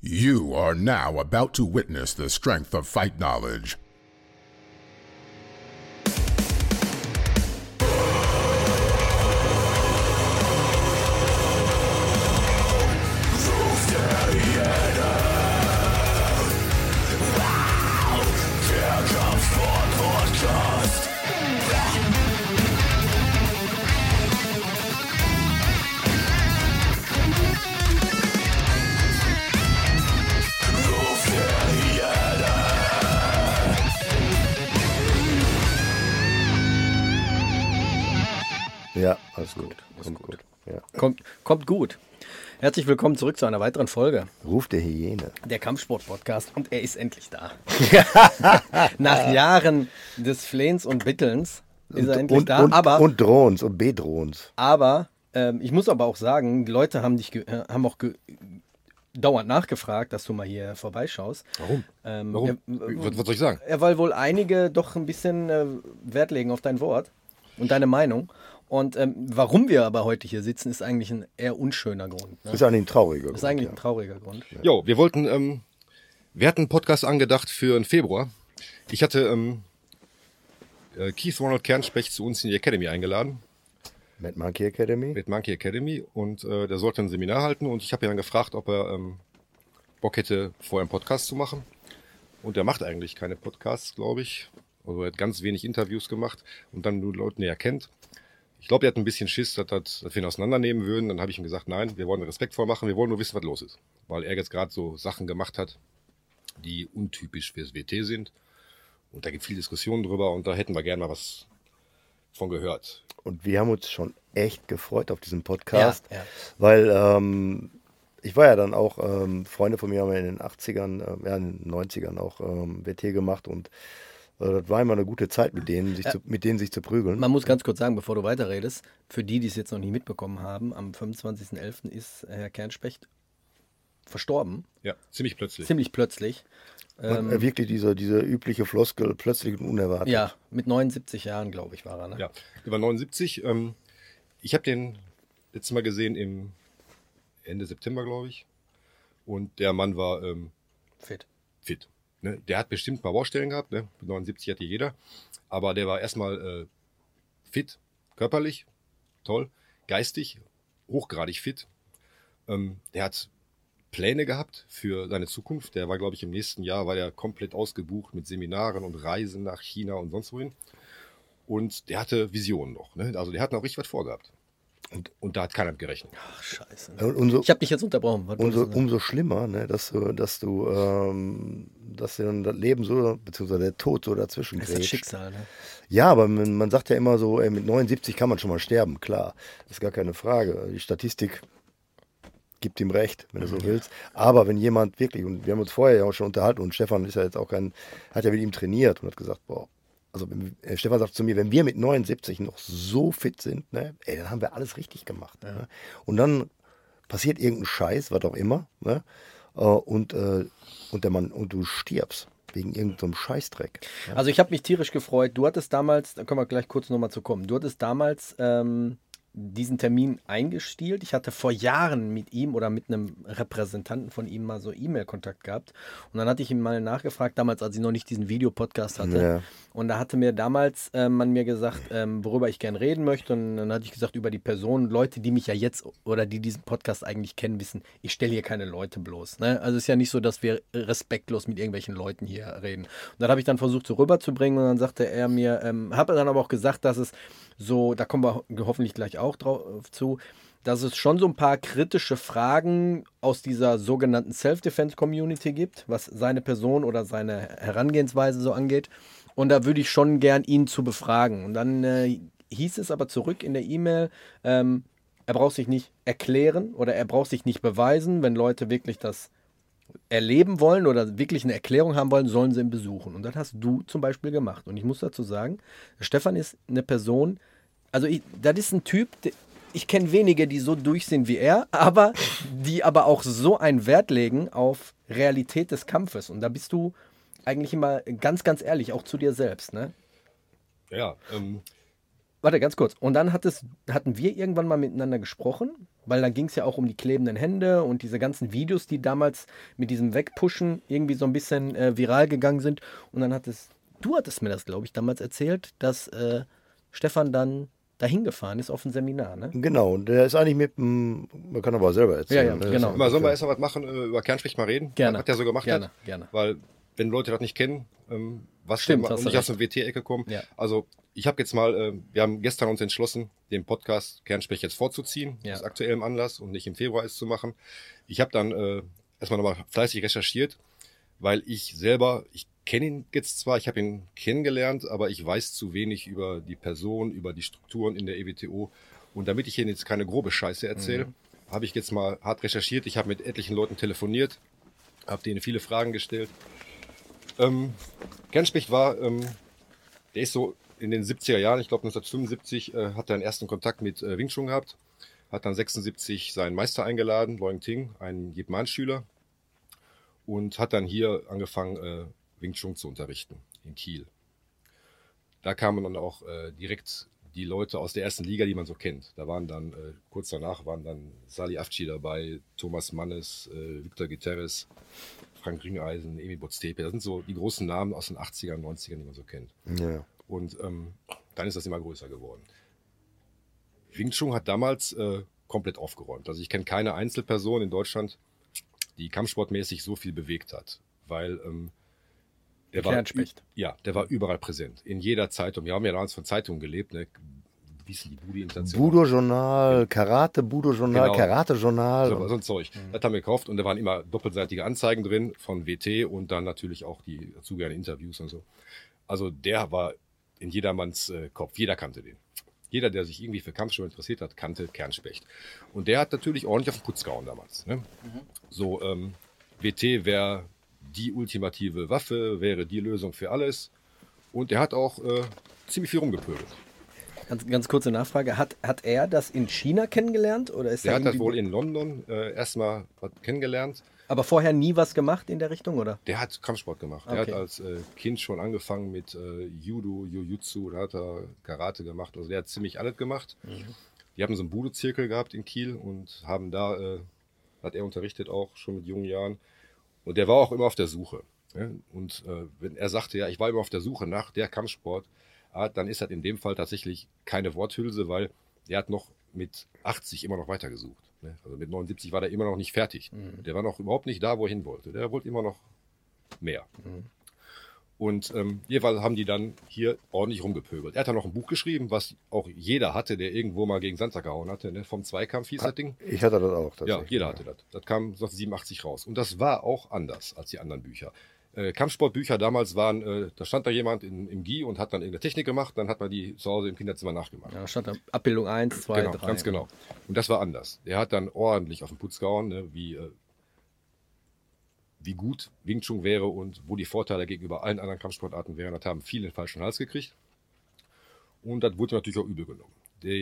You are now about to witness the strength of fight knowledge. Ja, alles gut. Ja. Kommt gut. Herzlich willkommen zurück zu einer weiteren Folge. Ruf der Hyäne. Der Kampfsport-Podcast. Und er ist endlich da. Nach Jahren des Flehens und Bittelns ist er endlich da. Und Drohens und Bedrohens. Aber ich muss aber auch sagen, die Leute haben auch dauernd nachgefragt, dass du mal hier vorbeischaust. Warum? Was soll ich sagen? Weil wohl einige doch ein bisschen Wert legen auf dein Wort und deine Meinung. Und warum wir aber heute hier sitzen, ist eigentlich ein eher unschöner Grund. Ne? Das ist eigentlich ein trauriger Grund. Das ist eigentlich ein trauriger Grund. Jo, wir hatten einen Podcast angedacht für den Februar. Ich hatte Keith Ronald Kernspecht zu uns in die Academy eingeladen. Mad Monkey Academy. Mit Monkey Academy. Und der sollte ein Seminar halten. Und ich habe ihn dann gefragt, ob er Bock hätte, vorher einen Podcast zu machen. Und er macht eigentlich keine Podcasts, glaube ich. Also er hat ganz wenig Interviews gemacht und dann nur Leute, die er kennt. Ich glaube, er hat ein bisschen Schiss, dass wir ihn auseinandernehmen würden. Dann habe ich ihm gesagt, nein, wir wollen respektvoll machen, wir wollen nur wissen, was los ist. Weil er jetzt gerade so Sachen gemacht hat, die untypisch fürs WT sind. Und da gibt es viel Diskussionen drüber und da hätten wir gerne mal was von gehört. Und wir haben uns schon echt gefreut auf diesen Podcast, Ja. weil ich war ja dann auch, Freunde von mir haben ja in den 80ern, in den 90ern auch WT gemacht und das war immer eine gute Zeit, mit denen sich zu prügeln. Man muss ganz kurz sagen, bevor du weiterredest, für die, die es jetzt noch nicht mitbekommen haben, am 25.11. ist Herr Kernspecht verstorben. Ja, ziemlich plötzlich. Ziemlich plötzlich. Wirklich diese übliche Floskel, plötzlich und unerwartet. Ja, mit 79 Jahren, glaube ich, war er. Ne? Ja, über 79. Ich habe den letztes Mal gesehen im Ende September, glaube ich. Und der Mann war Fit. Ne? Der hat bestimmt ein paar Baustellen gehabt. Ne? Mit 79 hatte jeder. Aber der war erstmal fit, körperlich, toll, geistig, hochgradig fit. Der hat Pläne gehabt für seine Zukunft. Der war, glaube ich, im nächsten Jahr war der komplett ausgebucht mit Seminaren und Reisen nach China und sonst wohin. Und der hatte Visionen noch. Ne? Also der hat noch richtig was vorgehabt. Und da hat keiner mit gerechnet. Ach, scheiße. Ich habe dich jetzt unterbrochen. Umso schlimmer, ne, dass du dann das Leben so, beziehungsweise der Tod so dazwischen Das ist das grätscht. Schicksal, ne? Ja, aber man sagt ja immer so, mit 79 kann man schon mal sterben, klar. Das ist gar keine Frage. Die Statistik gibt ihm recht, wenn du so willst. Aber wenn jemand wirklich, und wir haben uns vorher ja auch schon unterhalten, und Stefan ist ja jetzt auch hat ja mit ihm trainiert und hat gesagt, boah, also Stefan sagt zu mir, wenn wir mit 79 noch so fit sind, ne, dann haben wir alles richtig gemacht. Ja. Ne? Und dann passiert irgendein Scheiß, was auch immer, ne? Und du stirbst wegen irgendeinem Scheißdreck. Ja? Also ich habe mich tierisch gefreut. Du hattest damals, da können wir gleich kurz nochmal zu kommen, du hattest damals diesen Termin eingestielt. Ich hatte vor Jahren mit ihm oder mit einem Repräsentanten von ihm mal so E-Mail-Kontakt gehabt. Und dann hatte ich ihn mal nachgefragt, damals, als ich noch nicht diesen Videopodcast hatte. Ja. Und da hatte mir damals man mir gesagt, worüber ich gern reden möchte. Und dann hatte ich gesagt, über die Personen, Leute, die mich ja jetzt oder die diesen Podcast eigentlich kennen, wissen, ich stelle hier keine Leute bloß. Ne? Also es ist ja nicht so, dass wir respektlos mit irgendwelchen Leuten hier reden. Und dann habe ich dann versucht, so rüberzubringen. Und dann sagte er mir, habe dann aber auch gesagt, dass es so, da kommen wir hoffentlich gleich auch drauf zu, dass es schon so ein paar kritische Fragen aus dieser sogenannten Self-Defense-Community gibt, was seine Person oder seine Herangehensweise so angeht. Und da würde ich schon gern ihn zu befragen. Und dann hieß es aber zurück in der E-Mail, er braucht sich nicht erklären oder er braucht sich nicht beweisen. Wenn Leute wirklich das erleben wollen oder wirklich eine Erklärung haben wollen, sollen sie ihn besuchen. Und das hast du zum Beispiel gemacht. Und ich muss dazu sagen, Stefan ist eine Person, also das ist ein Typ, ich kenne wenige, die so durch sind wie er, aber die aber auch so einen Wert legen auf Realität des Kampfes. Und da bist du eigentlich immer ganz, ganz ehrlich, auch zu dir selbst, ne? Ja, Warte, ganz kurz. Und dann hatten wir irgendwann mal miteinander gesprochen, weil da ging es ja auch um die klebenden Hände und diese ganzen Videos, die damals mit diesem Wegpushen irgendwie so ein bisschen viral gegangen sind. Und dann du hattest mir das, glaube ich, damals erzählt, dass Stefan dann dahin gefahren ist auf ein Seminar, ne? Genau, und der ist eigentlich man kann aber selber erzählen. Ja, ne? genau. Mal sollen wir erst mal was machen, über Kernspecht mal reden? Gerne. Was der so gemacht Gerne, hat? gerne. Weil, wenn Leute das nicht kennen, was Stimmt, und hast du nicht aus recht. der WT-Ecke kommen. Ja. Also, ich habe jetzt mal, wir haben gestern uns entschlossen, den Podcast Kernspecht jetzt vorzuziehen, Ja. aus aktuellem Anlass und nicht im Februar es zu machen. Ich habe dann erstmal nochmal fleißig recherchiert, weil ich kenne ihn jetzt zwar, ich habe ihn kennengelernt, aber ich weiß zu wenig über die Person, über die Strukturen in der EWTO. Und damit ich Ihnen jetzt keine grobe Scheiße erzähle, habe ich jetzt mal hart recherchiert. Ich habe mit etlichen Leuten telefoniert, habe denen viele Fragen gestellt. Kernspecht war, der ist so in den 70er Jahren, ich glaube 1975, hat er einen ersten Kontakt mit Wing Chun gehabt, hat dann 76 seinen Meister eingeladen, Loing Ting, einen Yip Man Schüler, und hat dann hier angefangen, Wing Chun zu unterrichten in Kiel. Da kamen dann auch direkt die Leute aus der ersten Liga, die man so kennt. Da waren dann, kurz danach waren dann Sali Afci dabei, Thomas Mannes, Victor Guterres, Frank Ringeisen, Emi Boztepe. Das sind so die großen Namen aus den 80ern, 90ern, die man so kennt. Ja. Und dann ist das immer größer geworden. Wing Chun hat damals komplett aufgeräumt. Also ich kenne keine Einzelperson in Deutschland, die kampfsportmäßig so viel bewegt hat. Weil der Kernspecht. der war überall präsent. In jeder Zeitung. Wir haben ja damals von Zeitungen gelebt. Ne? Wie ist denn die Budi-Intention? Budo-Journal, Karate, Budo-Journal, Genau. Karate-Journal. So ein Zeug. Das haben wir gekauft und da waren immer doppelseitige Anzeigen drin von WT und dann natürlich auch die dazugehörigen Interviews und so. Also der war in jedermanns Kopf. Jeder kannte den. Jeder, der sich irgendwie für Kampfsport interessiert hat, kannte Kernspecht. Und der hat natürlich ordentlich auf den Putz gehauen damals. Ne? So, WT wäre die ultimative Waffe, wäre die Lösung für alles. Und er hat auch ziemlich viel rumgepöbelt. Ganz kurze Nachfrage. Hat er das in China kennengelernt? Oder ist Der er hat das irgendwie- wohl in London erstmal kennengelernt. Aber vorher nie was gemacht in der Richtung, oder? Der hat Kampfsport gemacht. Der Okay. hat als Kind schon angefangen mit Judo, Jiu-Jitsu, da hat er Karate gemacht. Also der hat ziemlich alles gemacht. Die haben so einen Budo-Zirkel gehabt in Kiel und haben da, hat er unterrichtet auch schon mit jungen Jahren. Und der war auch immer auf der Suche. Ne? Und wenn er sagte, ja, ich war immer auf der Suche nach der Kampfsport, dann ist das in dem Fall tatsächlich keine Worthülse, weil der hat noch mit 80 immer noch weitergesucht. Ne? Also mit 79 war der immer noch nicht fertig. Der war noch überhaupt nicht da, wo er hin wollte. Der wollte immer noch mehr. Und jeweils haben die dann hier ordentlich rumgepöbelt. Er hat dann noch ein Buch geschrieben, was auch jeder hatte, der irgendwo mal gegen Sandsack gehauen hatte. Ne? Vom Zweikampf hieß das Ding. Ich hatte das auch. Ja, tatsächlich. jeder hatte das. Das kam 1987 raus. Und das war auch anders als die anderen Bücher. Kampfsportbücher damals waren, da stand da jemand im GI und hat dann irgendeine Technik gemacht, dann hat man die zu Hause im Kinderzimmer nachgemacht. Ja, stand da Abbildung 1, 2, Genau, 3. ganz genau. Und das war anders. Der hat dann ordentlich auf den Putz gehauen, ne, wie gut Wing Chun wäre und wo die Vorteile gegenüber allen anderen Kampfsportarten wären. Das haben viele den falschen Hals gekriegt. Und das wurde natürlich auch übel genommen.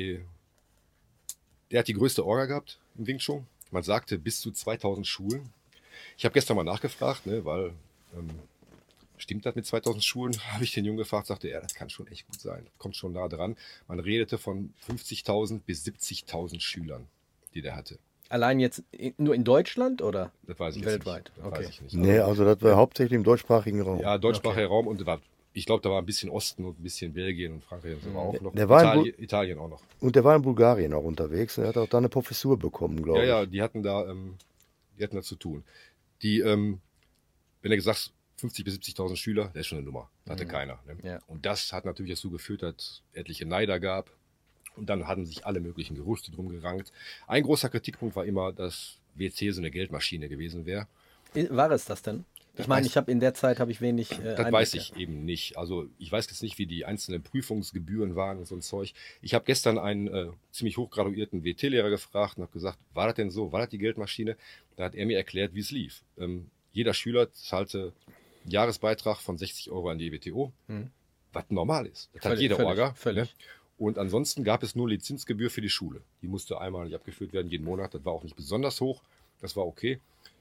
Der hat die größte Orga gehabt im Wing Chun. Man sagte bis zu 2000 Schulen. Ich habe gestern mal nachgefragt, ne, weil stimmt das mit 2000 Schulen? Habe ich den Jungen gefragt, sagte er, das kann schon echt gut sein. Kommt schon nah dran. Man redete von 50.000 bis 70.000 Schülern, die der hatte. Allein jetzt nur in Deutschland oder Das weiß ich weltweit? jetzt nicht. Das weiß ich nicht. Nee, also das war hauptsächlich im deutschsprachigen Raum. Ja, deutschsprachiger Raum und ich glaube, da war ein bisschen Osten und ein bisschen Belgien und Frankreich und so war auch noch. Der war in Italien auch noch. Und der war in Bulgarien auch unterwegs und er hat auch da eine Professur bekommen, glaube Ja, ich. ja, die hatten da zu tun. Wenn du gesagt hast, 50.000 bis 70.000 Schüler, das ist schon eine Nummer. Das hatte keiner. Ne? Ja. Und das hat natürlich dazu geführt, dass es etliche Neider gab. Und dann hatten sich alle möglichen Gerüchte drum gerankt. Ein großer Kritikpunkt war immer, dass WC so eine Geldmaschine gewesen wäre. War es das denn? Ich meine, in der Zeit habe ich wenig Das weiß ich eben nicht. Also ich weiß jetzt nicht, wie die einzelnen Prüfungsgebühren waren und so ein Zeug. Ich habe gestern einen ziemlich hochgraduierten WT-Lehrer gefragt und habe gesagt, war das denn so? War das die Geldmaschine? Da hat er mir erklärt, wie es lief. Jeder Schüler zahlte einen Jahresbeitrag von 60 Euro an die EWTO, was normal ist. Das hat jeder Orga. Völlig. Ne? Und ansonsten gab es nur Lizenzgebühr für die Schule. Die musste einmalig abgeführt werden, jeden Monat. Das war auch nicht besonders hoch. Das war okay.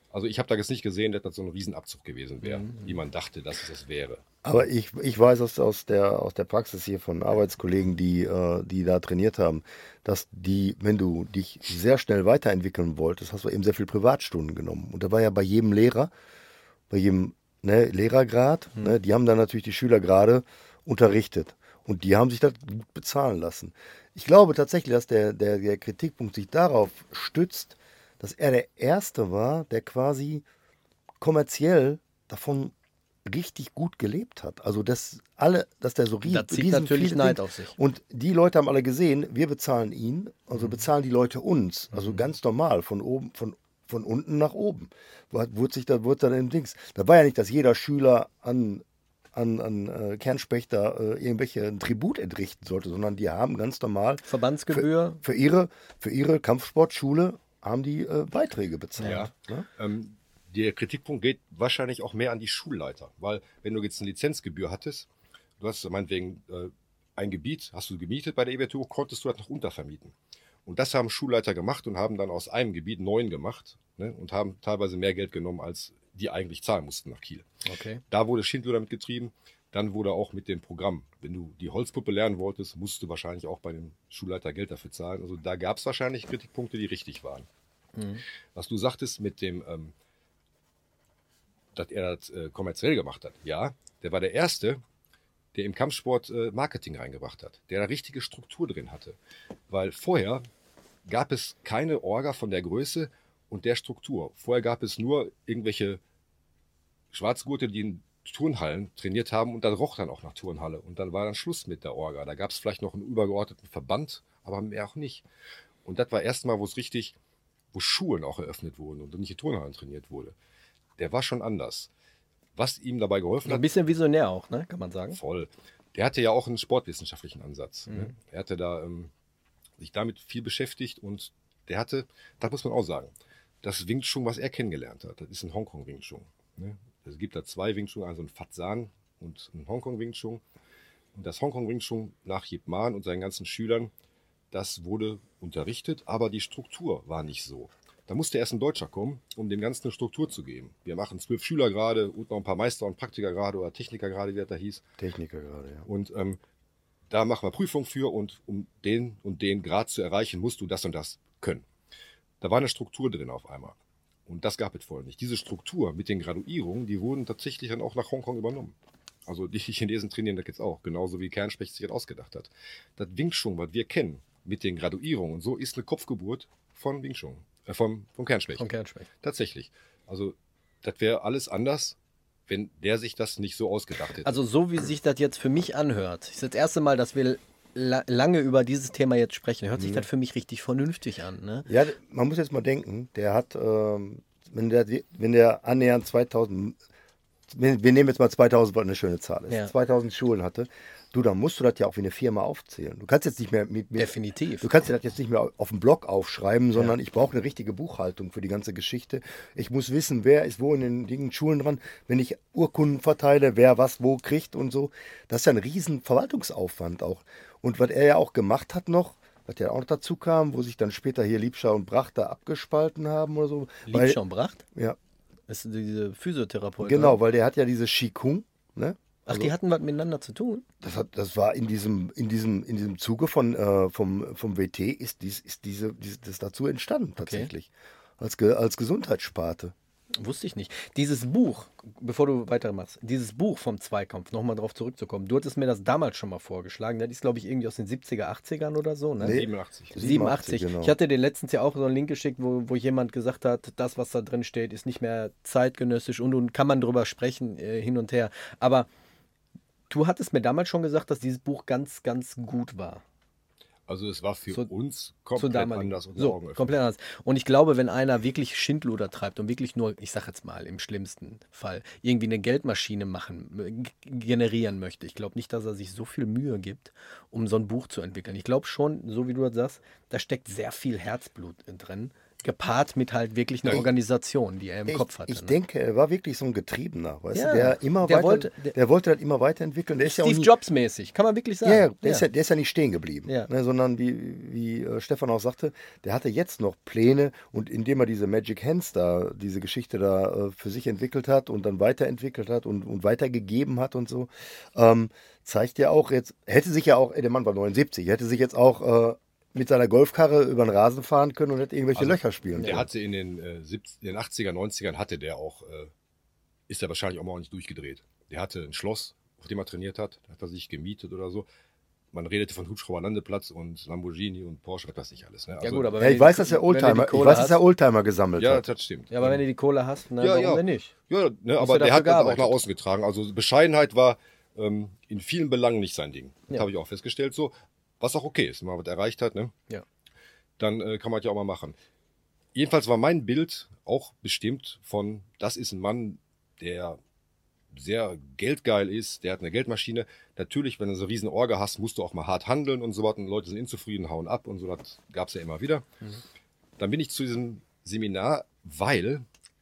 Also ich habe da jetzt nicht gesehen, dass das so ein Riesenabzug gewesen wäre, wie man dachte, dass es das wäre. Aber ich weiß aus der Praxis hier von Arbeitskollegen, die da trainiert haben, dass wenn du dich sehr schnell weiterentwickeln wolltest, hast du eben sehr viel Privatstunden genommen. Und da war ja bei jedem Lehrer, bei jedem Lehrergrad, die haben dann natürlich die Schüler gerade unterrichtet. Und die haben sich das gut bezahlen lassen. Ich glaube tatsächlich, dass der Kritikpunkt sich darauf stützt, dass er der Erste war, der quasi kommerziell davon richtig gut gelebt hat. Also dass der so Da zieht natürlich Neid auf sich. Und die Leute haben alle gesehen, wir bezahlen ihn, also bezahlen die Leute uns. Also ganz normal, von oben, von unten nach oben. Wurde dann im Dings. Da war ja nicht, dass jeder Schüler an Kernspechter irgendwelche Tribut entrichten sollte, sondern die haben ganz normal Verbandsgebühr. für ihre Kampfsportschule haben die Beiträge bezahlt. Ja. Ne? Der Kritikpunkt geht wahrscheinlich auch mehr an die Schulleiter, weil wenn du jetzt eine Lizenzgebühr hattest, du hast meinetwegen ein Gebiet, hast du gemietet bei der EWTU, konntest du das noch untervermieten. Und das haben Schulleiter gemacht und haben dann aus einem Gebiet 9 gemacht, ne, und haben teilweise mehr Geld genommen, als die eigentlich zahlen mussten nach Kiel. Okay. Da wurde Schindluder mitgetrieben. Dann wurde auch mit dem Programm, wenn du die Holzpuppe lernen wolltest, musst du wahrscheinlich auch bei dem Schulleiter Geld dafür zahlen. Also da gab es wahrscheinlich Kritikpunkte, die richtig waren. Was du sagtest mit dem, dass er das kommerziell gemacht hat. Ja, der war der Erste, der im Kampfsport Marketing reingebracht hat, der da richtige Struktur drin hatte. Weil vorher gab es keine Orga von der Größe und der Struktur. Vorher gab es nur irgendwelche Schwarzgurte, die in Turnhallen trainiert haben und dann roch dann auch nach Turnhalle. Und dann war dann Schluss mit der Orga. Da gab es vielleicht noch einen übergeordneten Verband, aber mehr auch nicht. Und das war erstmal, wo Schulen auch eröffnet wurden und nicht in Turnhallen trainiert wurde. Der war schon anders. Was ihm dabei geholfen hat. Ein bisschen visionär auch, ne? Kann man sagen. Voll. Der hatte ja auch einen sportwissenschaftlichen Ansatz. Ne? Er hatte da sich damit viel beschäftigt und der hatte, das muss man auch sagen, das Wing Chun, was er kennengelernt hat, das ist ein Hongkong Wing Chun. Ne? Es gibt da 2 Wing Chun, also ein Fat San und ein Hongkong Wing Chun. Und das Hongkong Wing Chun nach Yip Man und seinen ganzen Schülern, das wurde unterrichtet, aber die Struktur war nicht so. Da musste erst ein Deutscher kommen, um dem Ganzen eine Struktur zu geben. Wir machen 12 Schüler gerade und noch ein paar Meister- und Praktiker gerade oder Techniker gerade, wie das da hieß. Techniker gerade, ja. Und da machen wir Prüfung für und um den und den Grad zu erreichen, musst du das und das können. Da war eine Struktur drin auf einmal. Und das gab es vorher nicht. Diese Struktur mit den Graduierungen, die wurden tatsächlich dann auch nach Hongkong übernommen. Also die Chinesen trainieren das jetzt auch, genauso wie Kernspecht sich das ausgedacht hat. Das Wing Chun, was wir kennen, mit den Graduierungen und so, ist eine Kopfgeburt von Wing Chun, vom Kernspecht. Vom Kernspecht. Tatsächlich. Also das wäre alles anders, wenn der sich das nicht so ausgedacht hätte. Also so wie sich das jetzt für mich anhört, ist das erste Mal, dass wir lange über dieses Thema jetzt sprechen, hört sich das für mich richtig vernünftig an. Ne? Ja, man muss jetzt mal denken, der hat, wenn der annähernd 2000, wir nehmen jetzt mal 2000, weil eine schöne Zahl ist, Ja. 2000 Schulen hatte, dann musst du das ja auch wie eine Firma aufzählen. Du kannst jetzt nicht mehr Definitiv. Du kannst dir das jetzt nicht mehr auf dem Blog aufschreiben, sondern ich brauche eine richtige Buchhaltung für die ganze Geschichte. Ich muss wissen, wer ist wo in den Dingen Schulen dran, wenn ich Urkunden verteile, wer was wo kriegt und so. Das ist ja ein riesen Verwaltungsaufwand auch. Und was er ja auch gemacht hat noch, was ja auch noch dazu kam, wo sich dann später hier Liebscher und Bracht da abgespalten haben oder so. Liebscher und Bracht? Ja, Das ist diese Physiotherapeut. genau, oder? weil der hat ja diese Qigong, ne? Ach, die hatten was miteinander zu tun? Das war in diesem Zuge vom WT ist das dazu entstanden tatsächlich. Als Gesundheitssparte. Wusste ich nicht. Dieses Buch, bevor du weitermachst, dieses Buch vom Zweikampf, nochmal drauf zurückzukommen, du hattest mir das damals schon mal vorgeschlagen. Das ist, glaube ich, irgendwie aus den 70er, 80ern oder so, ne? Nee. 87. 87. genau. Ich hatte dir letztens ja auch so einen Link geschickt, wo jemand gesagt hat, das, was da drin steht, ist nicht mehr zeitgenössisch und kann man drüber sprechen, hin und her. Aber du hattest mir damals schon gesagt, dass dieses Buch ganz, ganz gut war. Also es war für Zu- uns Zu komplett damaligen. anders und So, Augen öffnen. komplett anders. Und ich glaube, wenn einer wirklich Schindluder treibt und wirklich nur, ich sag jetzt mal im schlimmsten Fall, irgendwie eine Geldmaschine generieren möchte, ich glaube nicht, dass er sich so viel Mühe gibt, um so ein Buch zu entwickeln. Ich glaube schon, so wie du das sagst, da steckt sehr viel Herzblut drin. gepaart mit halt wirklich einer Organisation, die er im Kopf hatte. Ich denke, er war wirklich so ein Getriebener, weißt Ja, du, der immer der weiter, der wollte halt immer weiterentwickeln. Der ist ja auch Steve nie, Jobs mäßig, kann man wirklich sagen. ja, der ist ja nicht stehen geblieben, Ja. ne, sondern wie Stefan auch sagte, der hatte jetzt noch Pläne und indem er diese Magic Hands da, diese Geschichte da für sich entwickelt hat und dann weiterentwickelt hat und weitergegeben hat und so, zeigt ja auch jetzt, hätte sich ja auch, der Mann war 79, hätte sich jetzt auch mit seiner Golfkarre über den Rasen fahren können und hätte irgendwelche Löcher spielen Der können. hatte in den 80er, 90ern hatte der auch, ist er wahrscheinlich auch mal nicht durchgedreht. Der hatte ein Schloss, auf dem er trainiert hat, da hat er sich gemietet oder so. Man redete von Hubschrauberlandeplatz und Lamborghini und Porsche, was weiß ich alles. Ne? Ja Also, gut, aber Ja, ich weiß, dass er Oldtimer gesammelt ja, hat. das stimmt. Ja, aber wenn du die Kohle hast, na, Ja, warum ja. denn nicht? Ja, ne, Hast aber du der hat dafür das auch gearbeitet? nach außen getragen. Also Bescheidenheit war in vielen Belangen nicht sein Ding. Das Ja. habe ich auch festgestellt so. Was auch okay ist, wenn man was erreicht hat, ne? Ja. Dann kann man das ja auch mal machen. Jedenfalls war mein Bild auch bestimmt von, das ist ein Mann, der sehr geldgeil ist, der hat eine Geldmaschine. Natürlich, wenn du so eine riesen Orga hast, musst du auch mal hart handeln und so was. Und Leute sind unzufrieden, hauen ab und so, das gab es ja immer wieder. Dann bin ich zu diesem Seminar, weil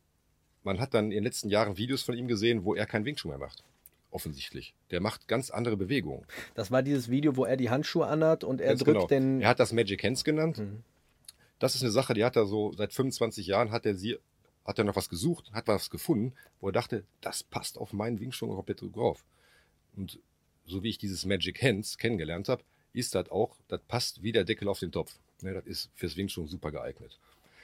man hat dann in den letzten Jahren Videos von ihm gesehen, wo er keinen Wing Chun mehr macht. Offensichtlich. Der macht ganz andere Bewegungen. Das war dieses Video, wo er die Handschuhe anhat und er Ganz drückt genau. den... Er hat das Magic Hands genannt. Das ist eine Sache, die hat er so seit 25 Jahren, hat er noch was gesucht, hat was gefunden, wo er dachte, das passt auf meinen Wing Chun komplett drauf. Und so wie ich dieses Magic Hands kennengelernt habe, ist das auch, das passt wie der Deckel auf den Topf. Ne, das ist fürs Wing Chun super geeignet.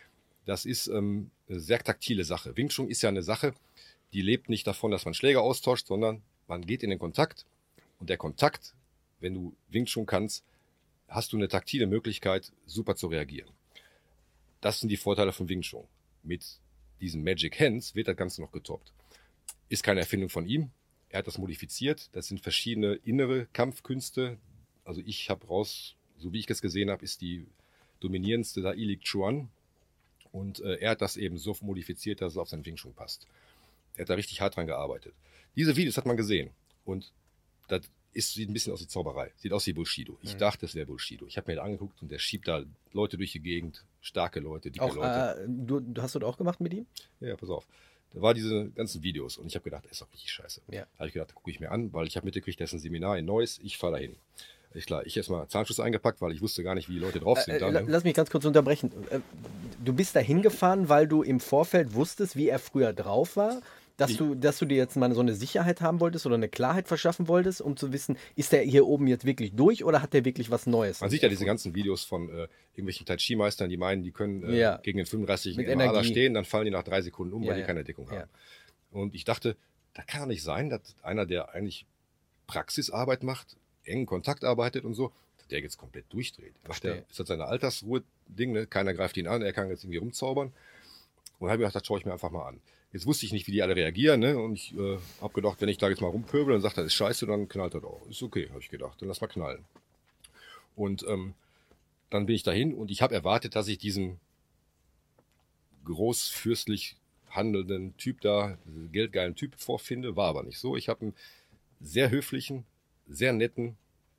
Das ist eine sehr taktile Sache. Wing Chun ist ja eine Sache, die lebt nicht davon, dass man Schläge austauscht, sondern man geht in den Kontakt und der Kontakt, wenn du Wing Chun kannst, hast du eine taktile Möglichkeit, super zu reagieren. Das sind die Vorteile von Wing Chun. Mit diesen Magic Hands wird das Ganze noch getoppt. Ist keine Erfindung von ihm. Er hat das modifiziert. Das sind verschiedene innere Kampfkünste. Also ich habe raus, so wie ich es gesehen habe, ist die dominierendste da Ilik Chuan. Und er hat das eben so modifiziert, dass es auf sein Wing Chun passt. Er hat da richtig hart dran gearbeitet. Diese Videos hat man gesehen. Und das sieht ein bisschen aus wie Zauberei. Sieht aus wie Bushido. Ich dachte, es wäre Bushido. Ich habe mir das angeguckt und der schiebt da Leute durch die Gegend. Starke Leute, dicke Auch, Leute. hast du das auch gemacht mit ihm? Ja, pass auf. Da war diese ganzen Videos und ich habe gedacht, das ist doch richtig scheiße. Ja. Habe ich gedacht, gucke ich mir an, weil ich habe mitgekriegt, das ist ein Seminar in Neuss, ich fahre dahin. Ist klar, ich erstmal Zahnschutz eingepackt, weil ich wusste gar nicht, wie die Leute drauf sind. Dann, ne? Lass mich ganz kurz unterbrechen. Du bist da hingefahren, weil du im Vorfeld wusstest, wie er früher drauf war? Dass du dir jetzt mal so eine Sicherheit haben wolltest oder eine Klarheit verschaffen wolltest, um zu wissen, ist der hier oben jetzt wirklich durch oder hat der wirklich was Neues? Man sieht ja diese ganzen Videos von irgendwelchen Tai Chi-Meistern, die meinen, die können gegen den 35 Mit MA da Energie. stehen, dann fallen die nach 3 Sekunden um, Ja, weil die ja. keine Deckung Ja. haben. Und ich dachte, das kann doch nicht sein, dass einer, der eigentlich Praxisarbeit macht, engen Kontakt arbeitet und so, dass der jetzt komplett durchdreht. Verstehe. Ist das seine Altersruhe-Ding, ne? Keiner greift ihn an, er kann jetzt irgendwie rumzaubern. Und habe gedacht, das schaue ich mir einfach mal an. Jetzt wusste ich nicht, wie die alle reagieren, ne? Und ich habe gedacht, wenn ich da jetzt mal rumpöbel und sage, das ist scheiße, dann knallt das auch. Ist okay, habe ich gedacht, dann lass mal knallen. Und dann bin ich dahin und ich habe erwartet, dass ich diesen großfürstlich handelnden Typ da, diesen geldgeilen Typ vorfinde, war aber nicht so. Ich habe einen sehr höflichen, sehr netten,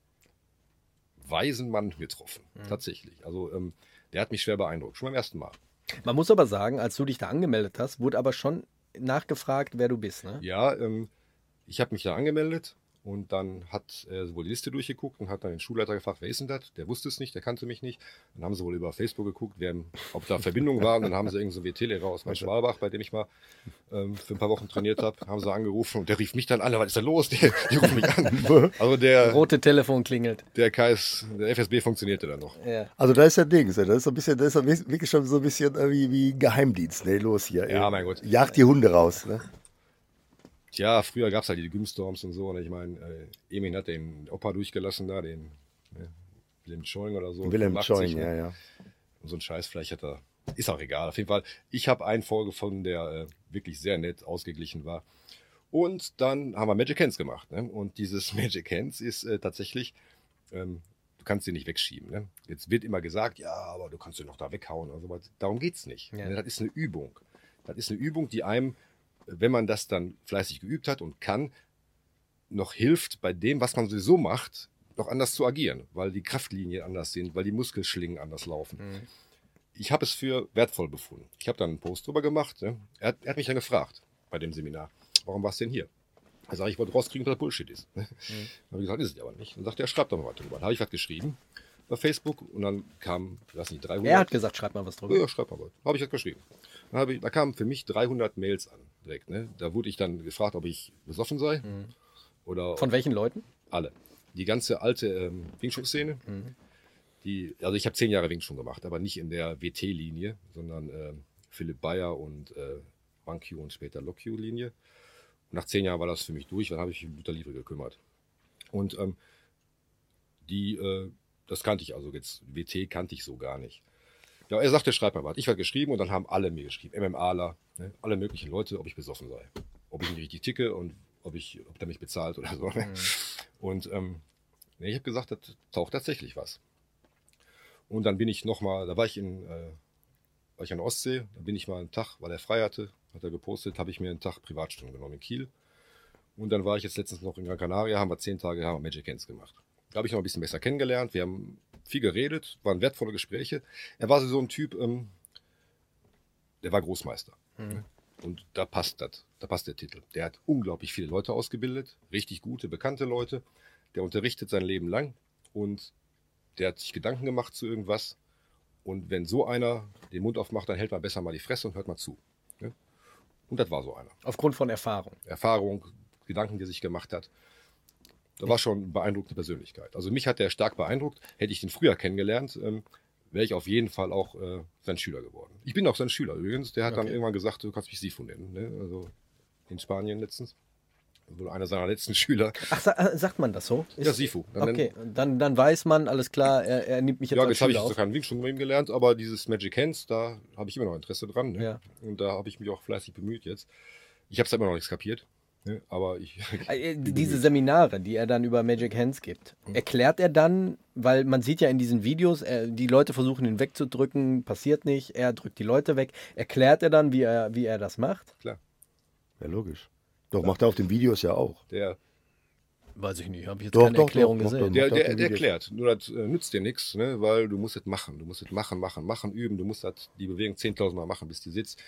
weisen Mann getroffen, tatsächlich. Also der hat mich schwer beeindruckt, schon beim ersten Mal. Man muss aber sagen, als du dich da angemeldet hast, wurde aber schon nachgefragt, wer du bist, ne? Ja, ich habe mich da angemeldet und dann hat er wohl die Liste durchgeguckt und hat dann den Schulleiter gefragt, wer ist denn das? Der wusste es nicht, der kannte mich nicht. Dann haben sie wohl über Facebook geguckt, ob da Verbindungen waren. Dann haben sie irgendeinen so WT-Lehrer aus Bad Schwalbach, bei dem ich mal für ein paar Wochen trainiert habe, haben sie angerufen und der rief mich dann an, was ist denn los? Die rufen mich an. Also der Rote Telefon klingelt. der FSB funktionierte dann noch. Ja. Also da ist ja Dings, das ist so ein bisschen, das ist wirklich schon so ein bisschen wie Geheimdienst, ne? Los hier. Ja, mein Gott. Jagt die Hunde raus, ne? Tja, früher gab es halt die Gymstorms und so. Und ich meine, Emin hat den Opa durchgelassen da, den Wilhelm Schoing oder so. Wilhelm 85, Schoing, ne? ja. Und so ein Scheiß, vielleicht hat er. Ist auch egal. Auf jeden Fall, ich habe einen vorgefunden, der wirklich sehr nett, ausgeglichen war. Und dann haben wir Magic Hands gemacht. Ne? Und dieses Magic Hands ist tatsächlich, du kannst sie nicht wegschieben. Ne? Jetzt wird immer gesagt, ja, aber du kannst sie noch da weghauen. Oder sowas. Darum geht es nicht. Ja. Ne? Das ist eine Übung. Das ist eine Übung, die einem, wenn man das dann fleißig geübt hat und kann, noch hilft, bei dem, was man sowieso macht, noch anders zu agieren. Weil die Kraftlinien anders sind, weil die Muskelschlingen anders laufen. ich habe es für wertvoll befunden. Ich habe dann einen Post drüber gemacht. Ne? Er hat mich dann gefragt bei dem Seminar, warum warst du denn hier? Er sagt, ich wollte rauskriegen, was Bullshit ist. Ne? Dann habe ich gesagt, ist es aber nicht. Dann sagt er, schreib doch mal was drüber. Dann habe ich was geschrieben bei Facebook und dann kam, ich weiß nicht, 300. Er hat gesagt, schreib mal was drüber. Ja, schreib mal was. Habe ich das geschrieben. Da kamen für mich 300 Mails an direkt. Ne? Da wurde ich dann gefragt, ob ich besoffen sei. Oder Von welchen Leuten? alle. Die ganze alte Wing Chun-Szene. Also ich habe 10 Jahre Wing Chun gemacht, aber nicht in der WT-Linie, sondern Philipp Bayer und Wang Q und später Lock Q-Linie. Und nach 10 Jahren war das für mich durch, dann habe ich mich um Luther Livre gekümmert. Und das kannte ich also jetzt, WT kannte ich so gar nicht. Ja, er sagte, schreib mal was. Ich war geschrieben und dann haben alle mir geschrieben, MMAler, ne, alle möglichen Leute, ob ich besoffen sei. Ob ich nicht richtig ticke und ob der mich bezahlt oder so. Ne? Und ich habe gesagt, das taucht tatsächlich was. Und dann bin ich nochmal, da war ich an der Ostsee, da bin ich mal einen Tag, weil er frei hatte, hat er gepostet, habe ich mir einen Tag Privatstunden genommen in Kiel. Und dann war ich jetzt letztens noch in Gran Canaria, haben wir 10 Tage Magic Hands gemacht. Da habe ich noch ein bisschen besser kennengelernt, wir haben viel geredet, waren wertvolle Gespräche. Er war so ein Typ, der war Großmeister. Und da passt der Titel. Der hat unglaublich viele Leute ausgebildet, richtig gute, bekannte Leute. Der unterrichtet sein Leben lang und der hat sich Gedanken gemacht zu irgendwas. Und wenn so einer den Mund aufmacht, dann hält man besser mal die Fresse und hört mal zu. Ne? Und das war so einer. Aufgrund von Erfahrung. Erfahrung, Gedanken, die er sich gemacht hat. Da war schon eine beeindruckende Persönlichkeit. Also mich hat der stark beeindruckt. Hätte ich den früher kennengelernt, wäre ich auf jeden Fall auch sein Schüler geworden. Ich bin auch sein Schüler übrigens. Der hat dann irgendwann gesagt, du kannst mich Sifu nennen. Ne? Also in Spanien letztens. Wohl einer seiner letzten Schüler. Ach, sagt man das so? Ja, Sifu. Okay, dann weiß man, alles klar, er nimmt mich jetzt als jetzt habe ich Schüler so auf. keinen Wing Chun mit ihm gelernt, aber dieses Magic Hands, da habe ich immer noch Interesse dran. Ne? Ja. Und da habe ich mich auch fleißig bemüht jetzt. Ich habe es immer noch nichts kapiert. Ne? Aber Diese Seminare, die er dann über Magic Hands gibt, erklärt er dann, weil man sieht ja in diesen Videos, die Leute versuchen ihn wegzudrücken, passiert nicht, er drückt die Leute weg. Erklärt er dann, wie er das macht? Klar. Ja, logisch. Doch, macht er auf den Videos ja auch. Weiß ich nicht, habe ich jetzt Doch, keine doch, Erklärung doch, gesehen. doch. Der erklärt. Nur das nützt dir nichts, ne? Weil du musst es machen. Du musst es machen, üben. Du musst die Bewegung 10.000 Mal machen, bis die sitzt.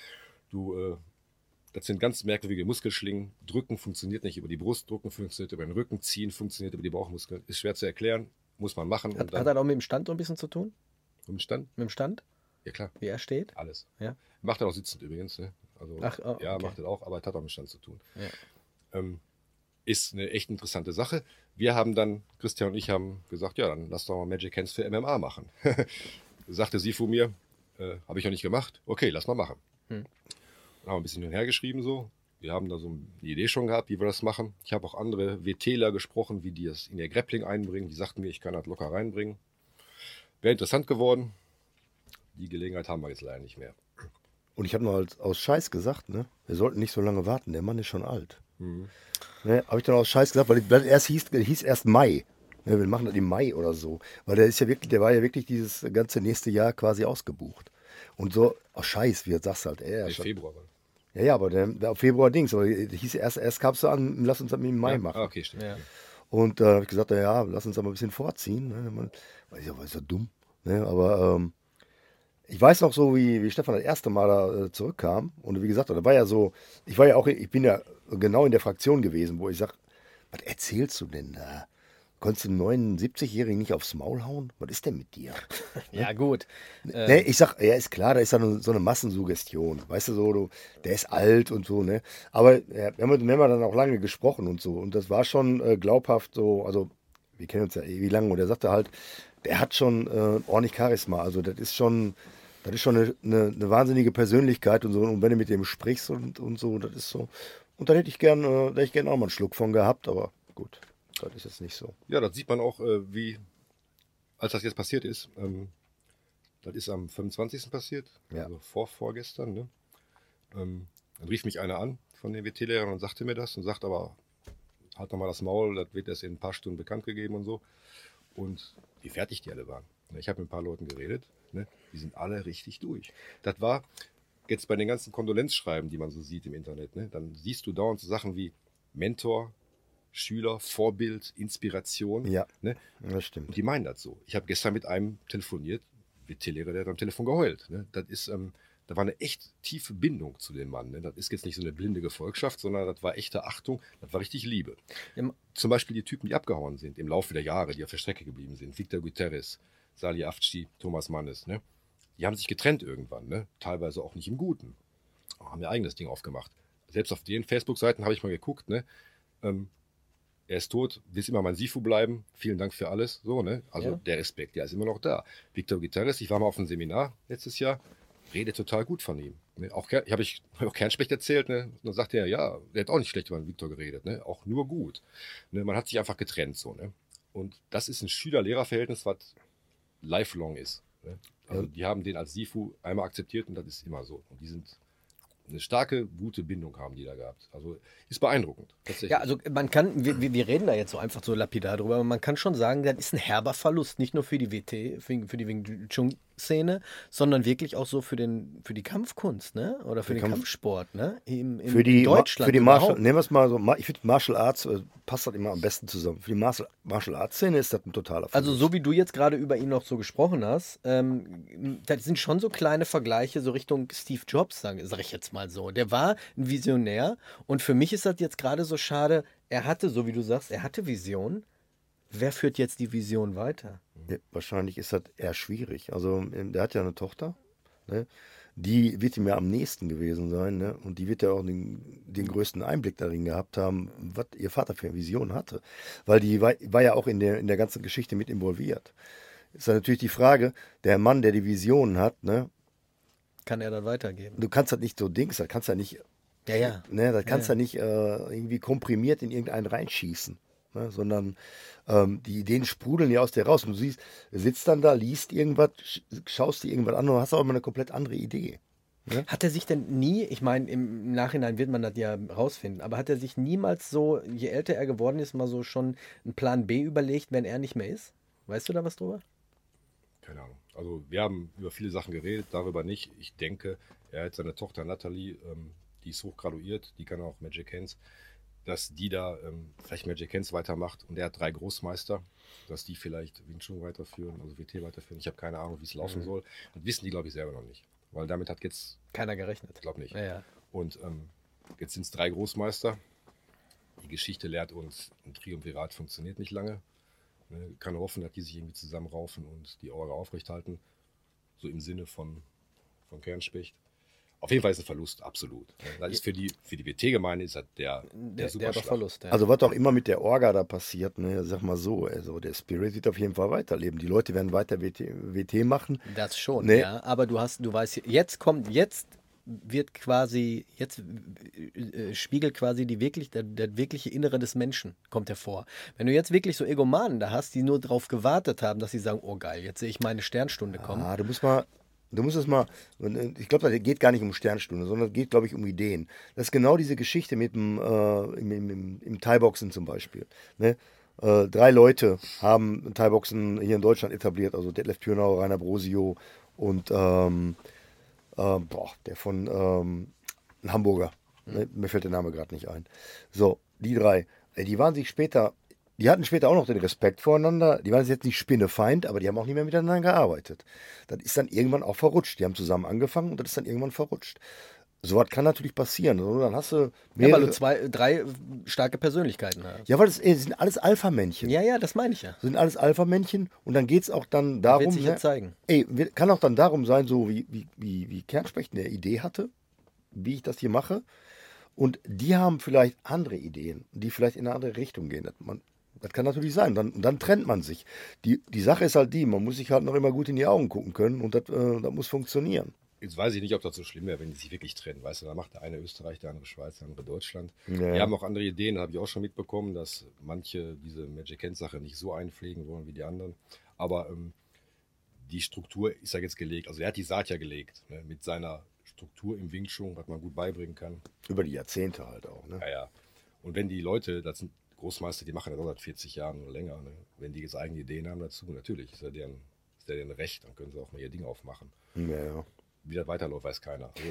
Das sind ganz merkwürdige Muskelschlingen. Drücken funktioniert nicht über die Brust, drücken funktioniert über den Rücken, ziehen funktioniert über die Bauchmuskeln. Ist schwer zu erklären, muss man machen. Hat das auch mit dem Stand so ein bisschen zu tun? Mit dem Stand? Mit dem Stand? Ja, klar. Wie er steht? Alles. Ja. Macht er auch sitzend übrigens. Ne? Also, ja, okay. macht er auch, aber es hat auch mit Stand zu tun. Ja. Ist eine echt interessante Sache. Wir haben dann, Christian und ich haben gesagt, ja, dann lass doch mal Magic Hands für MMA machen. Sagte Sifu mir, habe ich noch nicht gemacht. Okay, lass mal machen. Dann haben wir ein bisschen hin und her geschrieben so. Wir haben da so eine Idee schon gehabt, wie wir das machen. Ich habe auch andere WTler gesprochen, wie die es in ihr Grappling einbringen. Die sagten mir, ich kann das locker reinbringen. Wäre interessant geworden. Die Gelegenheit haben wir jetzt leider nicht mehr. Und ich habe noch aus Scheiß gesagt, ne? Wir sollten nicht so lange warten, der Mann ist schon alt. Ne? Habe ich dann aus Scheiß gesagt, weil es hieß erst Mai. Ne? Wir machen das im Mai oder so. Weil der war ja wirklich dieses ganze nächste Jahr quasi ausgebucht. Und so, aus Scheiß, wie sagst du halt, Februar. Ja, aber der auf Februar Dings, aber hieß erst kamst du an, lass uns das mit dem Mai machen. Okay, stimmt. Ja. Und da habe ich gesagt, ja, lass uns aber ein bisschen vorziehen. Ne? Ist ja dumm. Ne? Aber ich weiß noch so, wie Stefan das erste Mal da zurückkam. Und wie gesagt, da war ja so, ich bin ja genau in der Fraktion gewesen, wo ich sage, was erzählst du denn da? Konntest du einen 79-Jährigen nicht aufs Maul hauen? Was ist denn mit dir? Ja, gut. Ne, ich sag, ja, ist klar, da ist dann so eine Massensuggestion. Weißt du, so, der ist alt und so, ne? Aber wir haben dann auch lange gesprochen und so. Und das war schon glaubhaft so, also wir kennen uns ja ewig lang. Und er sagte halt, der hat schon ordentlich Charisma. Also das ist schon eine wahnsinnige Persönlichkeit und so. Und wenn du mit dem sprichst und so, das ist so. Und dann hätte ich gern auch mal einen Schluck von gehabt, aber gut. Das ist jetzt nicht so. Ja, das sieht man auch, als das jetzt passiert ist. Das ist am 25. passiert, Ja. also vorgestern. Ne? Dann rief mich einer an von den WT-Lehrern und sagte mir das und sagt aber, halt doch mal das Maul, das wird erst in ein paar Stunden bekannt gegeben und so. Und wie fertig die alle waren. Ich habe mit ein paar Leuten geredet, ne? Die sind alle richtig durch. Das war jetzt bei den ganzen Kondolenzschreiben, die man so sieht im Internet, ne? Dann siehst du dauernd so Sachen wie Mentor, Schüler, Vorbild, Inspiration. Ja, ne? das stimmt. Und die meinen das so. Ich habe gestern mit einem telefoniert, WT-Lehrer, der hat am Telefon geheult. Ne? Das ist, da war eine echt tiefe Bindung zu dem Mann. Ne? Das ist jetzt nicht so eine blinde Gefolgschaft, sondern das war echte Achtung, das war richtig Liebe. Zum Beispiel die Typen, die abgehauen sind im Laufe der Jahre, die auf der Strecke geblieben sind. Victor Guterres, Salih Afci, Thomas Mannes. Ne? Die haben sich getrennt irgendwann, ne? Teilweise auch nicht im Guten. Haben ihr eigenes Ding aufgemacht. Selbst auf den Facebook-Seiten habe ich mal geguckt, ne? Er ist tot, wird immer mein Sifu bleiben. Vielen Dank für alles. So, ne? Also der Respekt, der ist immer noch da. Victor Guterres, ich war mal auf einem Seminar letztes Jahr, redet total gut von ihm. Ne? Habe ich auch Kernspecht erzählt, ne? Dann sagt er, ja, der hat auch nicht schlecht über den Victor geredet, ne? Auch nur gut. Ne? Man hat sich einfach getrennt so, ne? Und das ist ein Schüler-Lehrer-Verhältnis, was lifelong ist. Ne? Also die haben den als Sifu einmal akzeptiert und das ist immer so. Und die sind eine starke, gute Bindung haben die da gehabt. Also ist beeindruckend. Tatsächlich. Ja, also man kann, wir reden da jetzt so einfach so lapidar drüber, aber man kann schon sagen, das ist ein herber Verlust, nicht nur für die WT, für die Wing Chun-Szene, sondern wirklich auch so für die Kampfkunst, ne? Oder für den Kampfsport, ne? In Deutschland. Für die Martial, nehmen wir es mal so, ich finde Martial Arts passt das immer am besten zusammen. Für die Martial Arts Szene ist das ein totaler Verlust. Also so wie du jetzt gerade über ihn noch so gesprochen hast, das sind schon so kleine Vergleiche so Richtung Steve Jobs, sag ich jetzt mal so. Der war ein Visionär und für mich ist das jetzt gerade so schade, er hatte, so wie du sagst, er hatte Vision. Wer führt jetzt die Vision weiter? Ja, wahrscheinlich ist das eher schwierig. Also der hat ja eine Tochter, ne? Die wird ihm ja am nächsten gewesen sein, ne? Und die wird ja auch den größten Einblick darin gehabt haben, was ihr Vater für eine Vision hatte. Weil die war ja auch in der ganzen Geschichte mit involviert. Ist dann natürlich die Frage, der Mann, der die Visionen hat, ne? Kann er das weitergeben? Du kannst das nicht so das kannst ja nicht, ne? Das kannst ja nicht irgendwie komprimiert in irgendeinen reinschießen. Ne, sondern die Ideen sprudeln ja aus dir raus. Und du sitzt dann da, liest irgendwas, schaust dir irgendwas an und hast auch immer eine komplett andere Idee. Ne? Hat er sich denn nie, ich meine, im Nachhinein wird man das ja rausfinden, aber hat er sich niemals so, je älter er geworden ist, mal so schon einen Plan B überlegt, wenn er nicht mehr ist? Weißt du da was drüber? Keine Ahnung. Also wir haben über viele Sachen geredet, darüber nicht. Ich denke, er hat seine Tochter Natalie, die ist hochgraduiert, die kann auch Magic Hands, dass die da vielleicht Magic Hands weitermacht und er hat 3 Großmeister, dass die vielleicht Wing Chun weiterführen, also WT weiterführen. Ich habe keine Ahnung, wie es laufen soll. Das wissen die, glaube ich, selber noch nicht. Weil damit hat jetzt keiner gerechnet. Ich glaube nicht. Ja. Und jetzt sind es 3 Großmeister. Die Geschichte lehrt uns, ein Triumvirat funktioniert nicht lange. Ne? Kann hoffen, dass die sich irgendwie zusammenraufen und die Orga aufrechthalten. So im Sinne von Kernspecht. Auf jeden Fall ist es ein Verlust, absolut. Das ist für die WT-Gemeinde ist das der Superschlag. Verlust. Ja. Also was auch immer mit der Orga da passiert, ne, sag mal so, also der Spirit wird auf jeden Fall weiterleben. Die Leute werden weiter WT machen. Das schon, ne? Ja. Aber du weißt, jetzt spiegelt quasi der wirkliche Innere des Menschen, kommt hervor. Wenn du jetzt wirklich so Egomanen da hast, die nur darauf gewartet haben, dass sie sagen, oh geil, jetzt sehe ich meine Sternstunde kommen. Du musst es mal, ich glaube, das geht gar nicht um Sternstunde, sondern es geht, glaube ich, um Ideen. Das ist genau diese Geschichte mit dem im Thai-Boxen zum Beispiel. Ne? 3 Leute haben Thai-Boxen hier in Deutschland etabliert, also Detlef Thürnau, Rainer Brosio und der von ein Hamburger. Ne? Mir fällt der Name gerade nicht ein. So, die 3, die waren sich später. Die hatten später auch noch den Respekt voreinander. Die waren jetzt nicht Spinnefeind, aber die haben auch nicht mehr miteinander gearbeitet. Das ist dann irgendwann auch verrutscht. Die haben zusammen angefangen und das ist dann irgendwann verrutscht. So was kann natürlich passieren. Also dann hast du mehrere, ja, weil du 3 starke Persönlichkeiten hast. Ja, weil das sind alles Alpha-Männchen. Ja, das meine ich ja. Das sind alles Alpha-Männchen und dann geht es auch dann darum. Wird sich jetzt zeigen. Kann auch dann darum sein, so wie Kernspecht eine Idee hatte, wie ich das hier mache. Und die haben vielleicht andere Ideen, die vielleicht in eine andere Richtung gehen. Das kann natürlich sein. Dann trennt man sich. Die Sache ist halt man muss sich halt noch immer gut in die Augen gucken können und das muss funktionieren. Jetzt weiß ich nicht, ob das so schlimm wäre, wenn die sich wirklich trennen. Weißt du, da macht der eine Österreich, der andere Schweiz, der andere Deutschland. Ja. Die haben auch andere Ideen, habe ich auch schon mitbekommen, dass manche diese Magic Hands-Sache nicht so einpflegen wollen wie die anderen. Aber die Struktur ist ja jetzt gelegt. Also er hat die Saat ja gelegt, ne, mit seiner Struktur im Wing Chun, was man gut beibringen kann. Über die Jahrzehnte halt auch. Ne? Ja. Und wenn die Leute, das sind Großmeister, die machen das seit 40 Jahren oder länger, ne? Wenn die jetzt eigene Ideen haben dazu, natürlich ist ja deren Recht, dann können sie auch mal ihr Ding aufmachen. Ja. Wie das weiterläuft, weiß keiner. Also,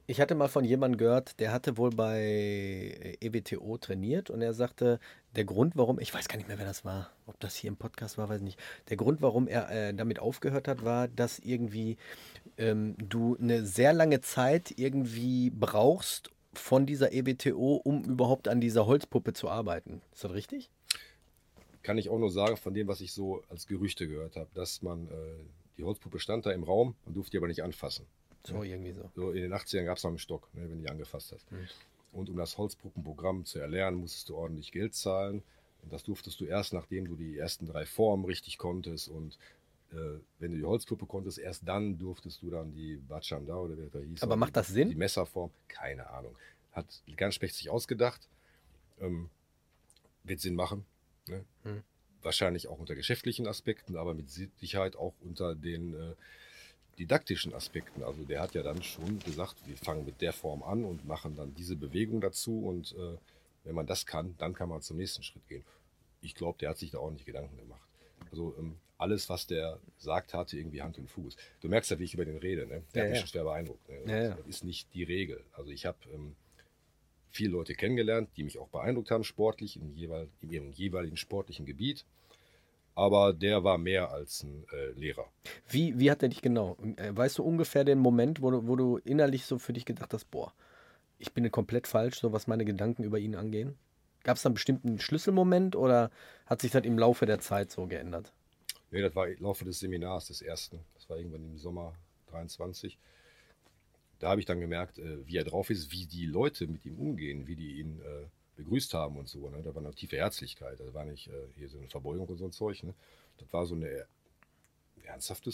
Ich hatte mal von jemandem gehört, der hatte wohl bei EWTO trainiert und er sagte, der Grund, warum, ich weiß gar nicht mehr, wer das war, ob das hier im Podcast war, weiß ich nicht. Der Grund, warum er damit aufgehört hat, war, dass irgendwie du eine sehr lange Zeit irgendwie brauchst von dieser EWTO, um überhaupt an dieser Holzpuppe zu arbeiten. Ist das richtig? Kann ich auch nur sagen, von dem, was ich so als Gerüchte gehört habe, dass die Holzpuppe stand da im Raum, man durfte die aber nicht anfassen. So, irgendwie so. So in den 80ern gab es noch einen Stock, ne, wenn du die angefasst hast. Und um das Holzpuppenprogramm zu erlernen, musstest du ordentlich Geld zahlen. Und das durftest du erst, nachdem du die ersten 3 Formen richtig konntest. Und wenn du die Holzpuppe konntest, erst dann durftest du dann die Bachanda oder wie das hieß. Aber macht das Sinn? Die Messerform, keine Ahnung. Hat ganz Specht sich ausgedacht. Wird Sinn machen. Ne? Wahrscheinlich auch unter geschäftlichen Aspekten, aber mit Sicherheit auch unter den didaktischen Aspekten. Also der hat ja dann schon gesagt, wir fangen mit der Form an und machen dann diese Bewegung dazu und wenn man das kann, dann kann man zum nächsten Schritt gehen. Ich glaube, der hat sich da auch nicht Gedanken gemacht. Also alles, was der sagt, hatte irgendwie Hand und Fuß. Du merkst ja, wie ich über den rede. Ne? Der hat mich schon schwer beeindruckt. Ne? Das ist nicht die Regel. Also ich habe viele Leute kennengelernt, die mich auch beeindruckt haben, sportlich, in ihrem jeweiligen sportlichen Gebiet. Aber der war mehr als ein Lehrer. Wie hat er dich genau? Weißt du ungefähr den Moment, wo du innerlich so für dich gedacht hast, boah, ich bin komplett falsch, so was meine Gedanken über ihn angehen? Gab es da einen bestimmten Schlüsselmoment oder hat sich das im Laufe der Zeit so geändert? Nee, das war im Laufe des Seminars, des ersten. Das war irgendwann im Sommer 23. Da habe ich dann gemerkt, wie er drauf ist, wie die Leute mit ihm umgehen, wie die ihn begrüßt haben und so. Ne? Da war eine tiefe Herzlichkeit. Das war nicht hier so eine Verbeugung und so ein Zeug. Ne? Das war so eine ernsthafte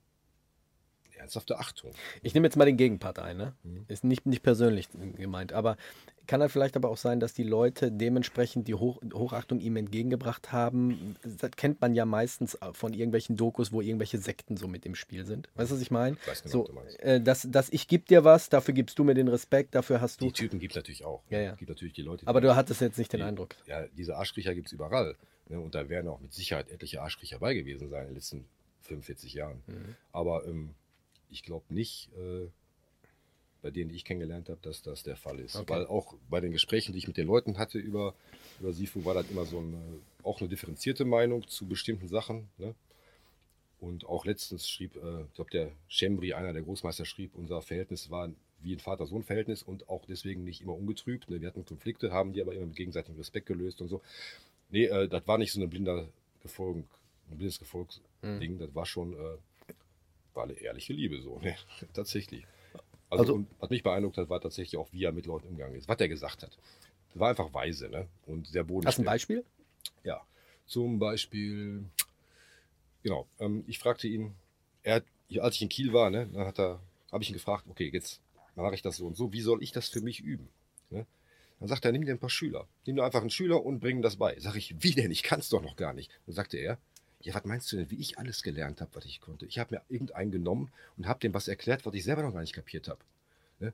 Achtung. Ich nehme jetzt mal den Gegenpart ein, ne? Ist nicht persönlich gemeint, aber kann das vielleicht aber auch sein, dass die Leute dementsprechend die Hochachtung ihm entgegengebracht haben? Das kennt man ja meistens von irgendwelchen Dokus, wo irgendwelche Sekten so mit im Spiel sind. Weißt du, was ich meine? Ich weiß genau, So, was du meinst. dass ich gebe dir was, dafür gibst du mir den Respekt, dafür hast du. Die Typen gibt es natürlich auch. Ja, Ne? ja. Es gibt natürlich die Leute, Aber du hattest jetzt nicht den Eindruck. Ja, diese Arschkriecher gibt es überall. Ne? Und da werden auch mit Sicherheit etliche Arschkriecher bei gewesen sein in den letzten 45 Jahren. Aber ich glaube nicht, bei denen ich kennengelernt habe, dass das der Fall ist. Okay. Weil auch bei den Gesprächen, die ich mit den Leuten hatte über Sifu, war das immer so auch eine differenzierte Meinung zu bestimmten Sachen. Ne? Und auch letztens schrieb, ich glaube, der Schembri, einer der Großmeister, schrieb, unser Verhältnis war wie ein Vater-Sohn-Verhältnis und auch deswegen nicht immer ungetrübt. Ne? Wir hatten Konflikte, haben die aber immer mit gegenseitigem Respekt gelöst und so. Nee, das war nicht so ein blindes Gefolgsding, das war schon war eine ehrliche Liebe so, ne? Tatsächlich. Also und was mich beeindruckt hat, war tatsächlich auch, wie er mit Leuten umgegangen ist, was er gesagt hat. Das war einfach weise, ne? Und sehr bodenständig. Hast du ein Beispiel? Ja, zum Beispiel, genau, ich fragte ihn, als ich in Kiel war, ne, dann habe ich ihn gefragt, okay, jetzt mache ich das so und so, wie soll ich das für mich üben? Ne? Dann sagt er, nimm dir ein paar Schüler. Nimm dir einfach einen Schüler und bring das bei. Sag ich, wie denn? Ich kann es doch noch gar nicht. Dann sagte er, ja, was meinst du denn, wie ich alles gelernt habe, was ich konnte? Ich habe mir irgendeinen genommen und habe dem was erklärt, was ich selber noch gar nicht kapiert habe. Ne?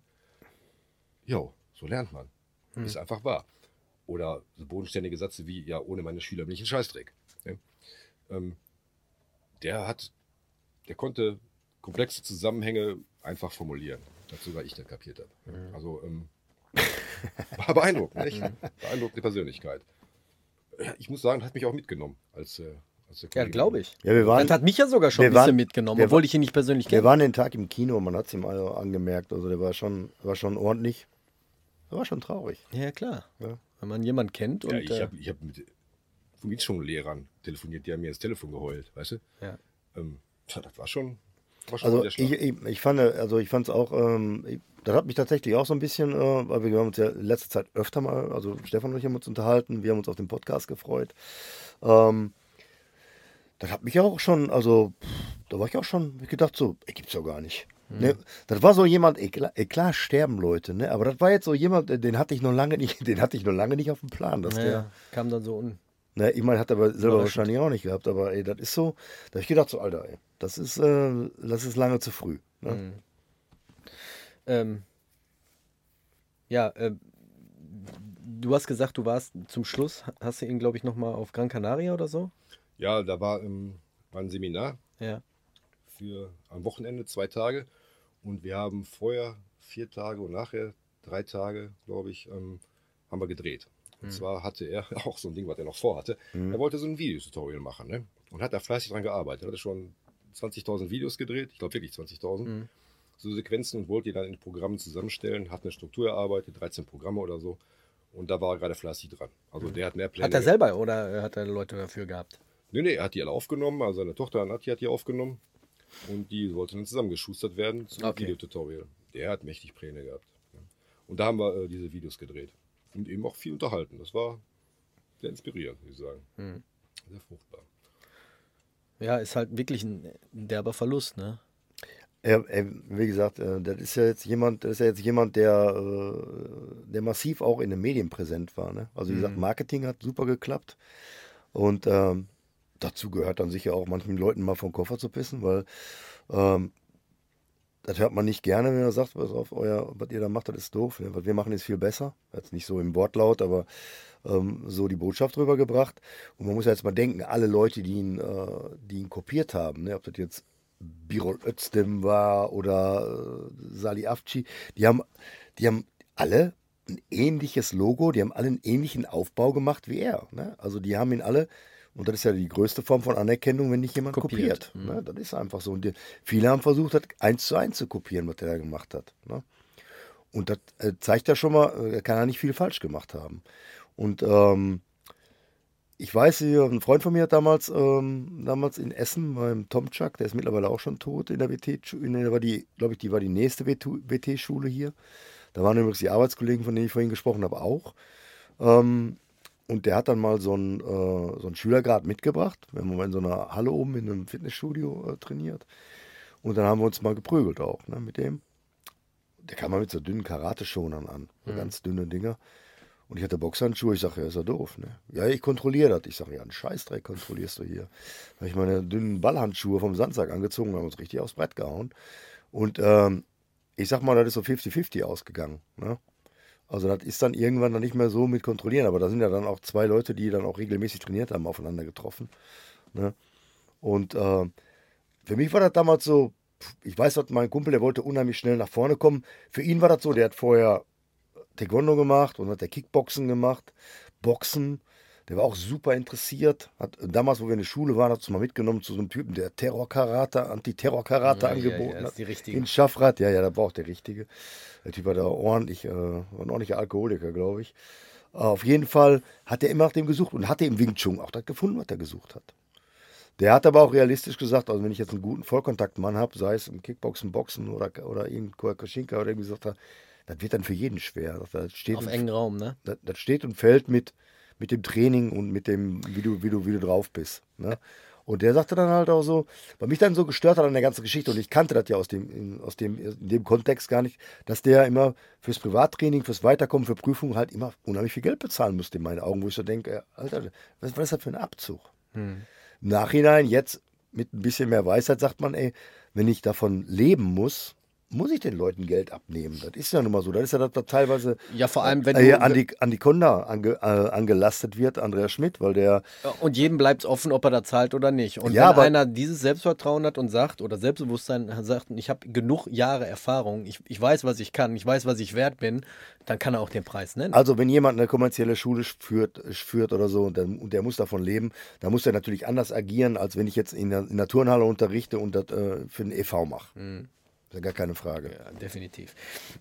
Jo, so lernt man. Ist einfach wahr. Oder so bodenständige Sätze wie, ja, ohne meine Schüler bin ich ein Scheißdreck. Ne? Der konnte komplexe Zusammenhänge einfach formulieren, dass sogar ich das kapiert habe. Also war beeindruckend, nicht? Beeindruckende Persönlichkeit. Ja, ich muss sagen, das hat mich auch mitgenommen als Ja, glaube ich. Ja, Das hat mich ja sogar schon ein bisschen mitgenommen, obwohl ich ihn nicht persönlich Wir kenne. waren den Tag im Kino, man hat es ihm also angemerkt. Also der war schon ordentlich. Der war schon traurig. Ja, klar. Ja. Wenn man jemanden kennt und. Ja, ich hab mit Musikschullehrern telefoniert, die haben mir das Telefon geheult, weißt du? Ja. Das war schon Also sehr stark. ich fand es auch, das hat mich tatsächlich auch so ein bisschen, weil wir haben uns ja in letzter Zeit öfter mal, also Stefan und ich haben uns unterhalten, wir haben uns auf den Podcast gefreut. Das hat mich auch schon, also da war ich auch schon gedacht, so, gibt's doch gar nicht. Ne? Das war so jemand, klar sterben Leute, ne? Aber das war jetzt so jemand, den hatte ich noch lange nicht auf dem Plan, dass der. Kam dann so un. Ne, ich meine, hat er aber selber wahrscheinlich auch nicht gehabt, aber das ist so, da habe ich gedacht, so, Alter, das ist lange zu früh. Ne? Du hast gesagt, du warst zum Schluss, hast du ihn, glaube ich, nochmal auf Gran Canaria oder so? Ja, da war ein Seminar Ja. am Wochenende, 2 Tage. Und wir haben vorher 4 Tage und nachher 3 Tage, glaube ich, haben wir gedreht. Und zwar hatte er auch so ein Ding, was er noch vorhatte. Er wollte so ein Videotutorial machen, ne? Und hat da fleißig dran gearbeitet. Er hatte schon 20.000 Videos gedreht, ich glaube wirklich 20.000. So Sequenzen und wollte die dann in Programmen zusammenstellen, hat eine Struktur erarbeitet, 13 Programme oder so. Und da war er gerade fleißig dran. Also der hat mehr Pläne. Hat er selber oder hat er Leute dafür gehabt? Nee, er hat die alle aufgenommen. Also seine Tochter Nadja hat die aufgenommen. Und die sollten dann zusammengeschustert werden zum Videotutorial. Der hat mächtig Pläne gehabt. Und da haben wir diese Videos gedreht. Und eben auch viel unterhalten. Das war sehr inspirierend, würde ich sagen. Sehr fruchtbar. Ja, ist halt wirklich ein derber Verlust, ne? Ja, wie gesagt, das ist ja jetzt jemand, der massiv auch in den Medien präsent war. Ne? Also wie gesagt, Marketing hat super geklappt. Und dazu gehört dann sicher auch manchen Leuten mal vom Koffer zu pissen, weil das hört man nicht gerne, wenn er sagt, was ihr da macht, das ist doof. Ne? Was wir machen, ist viel besser. Jetzt nicht so im Wortlaut, aber so die Botschaft rübergebracht. Und man muss ja jetzt mal denken, alle Leute, die ihn kopiert haben, ne? Ob das jetzt Birol Özdem war oder Salih Afci, die haben alle ein ähnliches Logo, die haben alle einen ähnlichen Aufbau gemacht wie er. Ne? Also die haben ihn alle, und das ist ja die größte Form von Anerkennung, wenn nicht jemand kopiert. Ne? Das ist einfach so. Und viele haben versucht, das 1:1 zu kopieren, was der da gemacht hat. Ne? Und das zeigt ja schon mal, er kann ja nicht viel falsch gemacht haben. Und ich weiß, ein Freund von mir hat damals in Essen beim Tomczak, der ist mittlerweile auch schon tot in der WT-Schule, die war die nächste WT-Schule hier. Da waren übrigens die Arbeitskollegen, von denen ich vorhin gesprochen habe, auch. Und der hat dann mal so einen Schülergrad mitgebracht. Wir haben mal in so einer Halle oben in einem Fitnessstudio trainiert. Und dann haben wir uns mal geprügelt auch, ne, mit dem. Der kam mal mit so dünnen Karate-Schonern an, so ganz dünne Dinger. Und ich hatte Boxhandschuhe, ich sage, ja, ist ja doof, ne? Ja, ich kontrolliere das. Ich sage, ja, einen Scheißdreck kontrollierst du hier. Da habe ich meine dünnen Ballhandschuhe vom Sandsack angezogen, haben uns richtig aufs Brett gehauen. Und ich sag mal, das ist so 50-50 ausgegangen, ne? Also das ist dann irgendwann dann nicht mehr so mit kontrollieren, aber da sind ja dann auch 2 Leute, die dann auch regelmäßig trainiert haben, aufeinander getroffen, ne? Und für mich war das damals so, ich weiß, dass mein Kumpel, der wollte unheimlich schnell nach vorne kommen. Für ihn war das so, der hat vorher Taekwondo gemacht und hat der Kickboxen gemacht, Boxen. Der war auch super interessiert. Hat damals, wo wir in der Schule waren, hat uns mal mitgenommen zu so einem Typen, der Anti-Terror-Karate angeboten hat. Die richtige. In Schaffrath, ja, da war auch der Richtige. Der Typ war da war ein ordentlicher Alkoholiker, glaube ich. Auf jeden Fall hat er immer nach dem gesucht und hatte im Wing Chun auch das gefunden, was er gesucht hat. Der hat aber auch realistisch gesagt, also wenn ich jetzt einen guten Vollkontaktmann habe, sei es im Kickboxen, Boxen oder irgendein Kyokushinka oder irgendwie gesagt, das wird dann für jeden schwer. Das steht Auf engen Raum, ne? Das steht und fällt mit dem Training und mit dem, wie du drauf bist. Ne? Und der sagte dann halt auch so, was mich dann so gestört hat an der ganzen Geschichte, und ich kannte das ja in dem Kontext gar nicht, dass der immer fürs Privattraining, fürs Weiterkommen, für Prüfungen halt immer unheimlich viel Geld bezahlen musste in meinen Augen, wo ich so denke, Alter, was ist das für ein Abzug? Im Nachhinein, jetzt mit ein bisschen mehr Weisheit, sagt man, ey, wenn ich davon leben muss ich den Leuten Geld abnehmen. Das ist ja nun mal so. Das ist ja das teilweise Ja, vor allem, wenn du... an die Konda angelastet wird, Andreas Schmidt, weil der... Und jedem bleibt es offen, ob er da zahlt oder nicht. Und Ja, wenn einer dieses Selbstvertrauen hat und sagt, oder Selbstbewusstsein sagt, ich habe genug Jahre Erfahrung, ich weiß, was ich kann, ich weiß, was ich wert bin, dann kann er auch den Preis nennen. Also wenn jemand eine kommerzielle Schule führt oder so und der muss davon leben, dann muss er natürlich anders agieren, als wenn ich jetzt in der Turnhalle unterrichte und das für den e.V. mache. Das ist ja gar keine Frage. Ja, definitiv.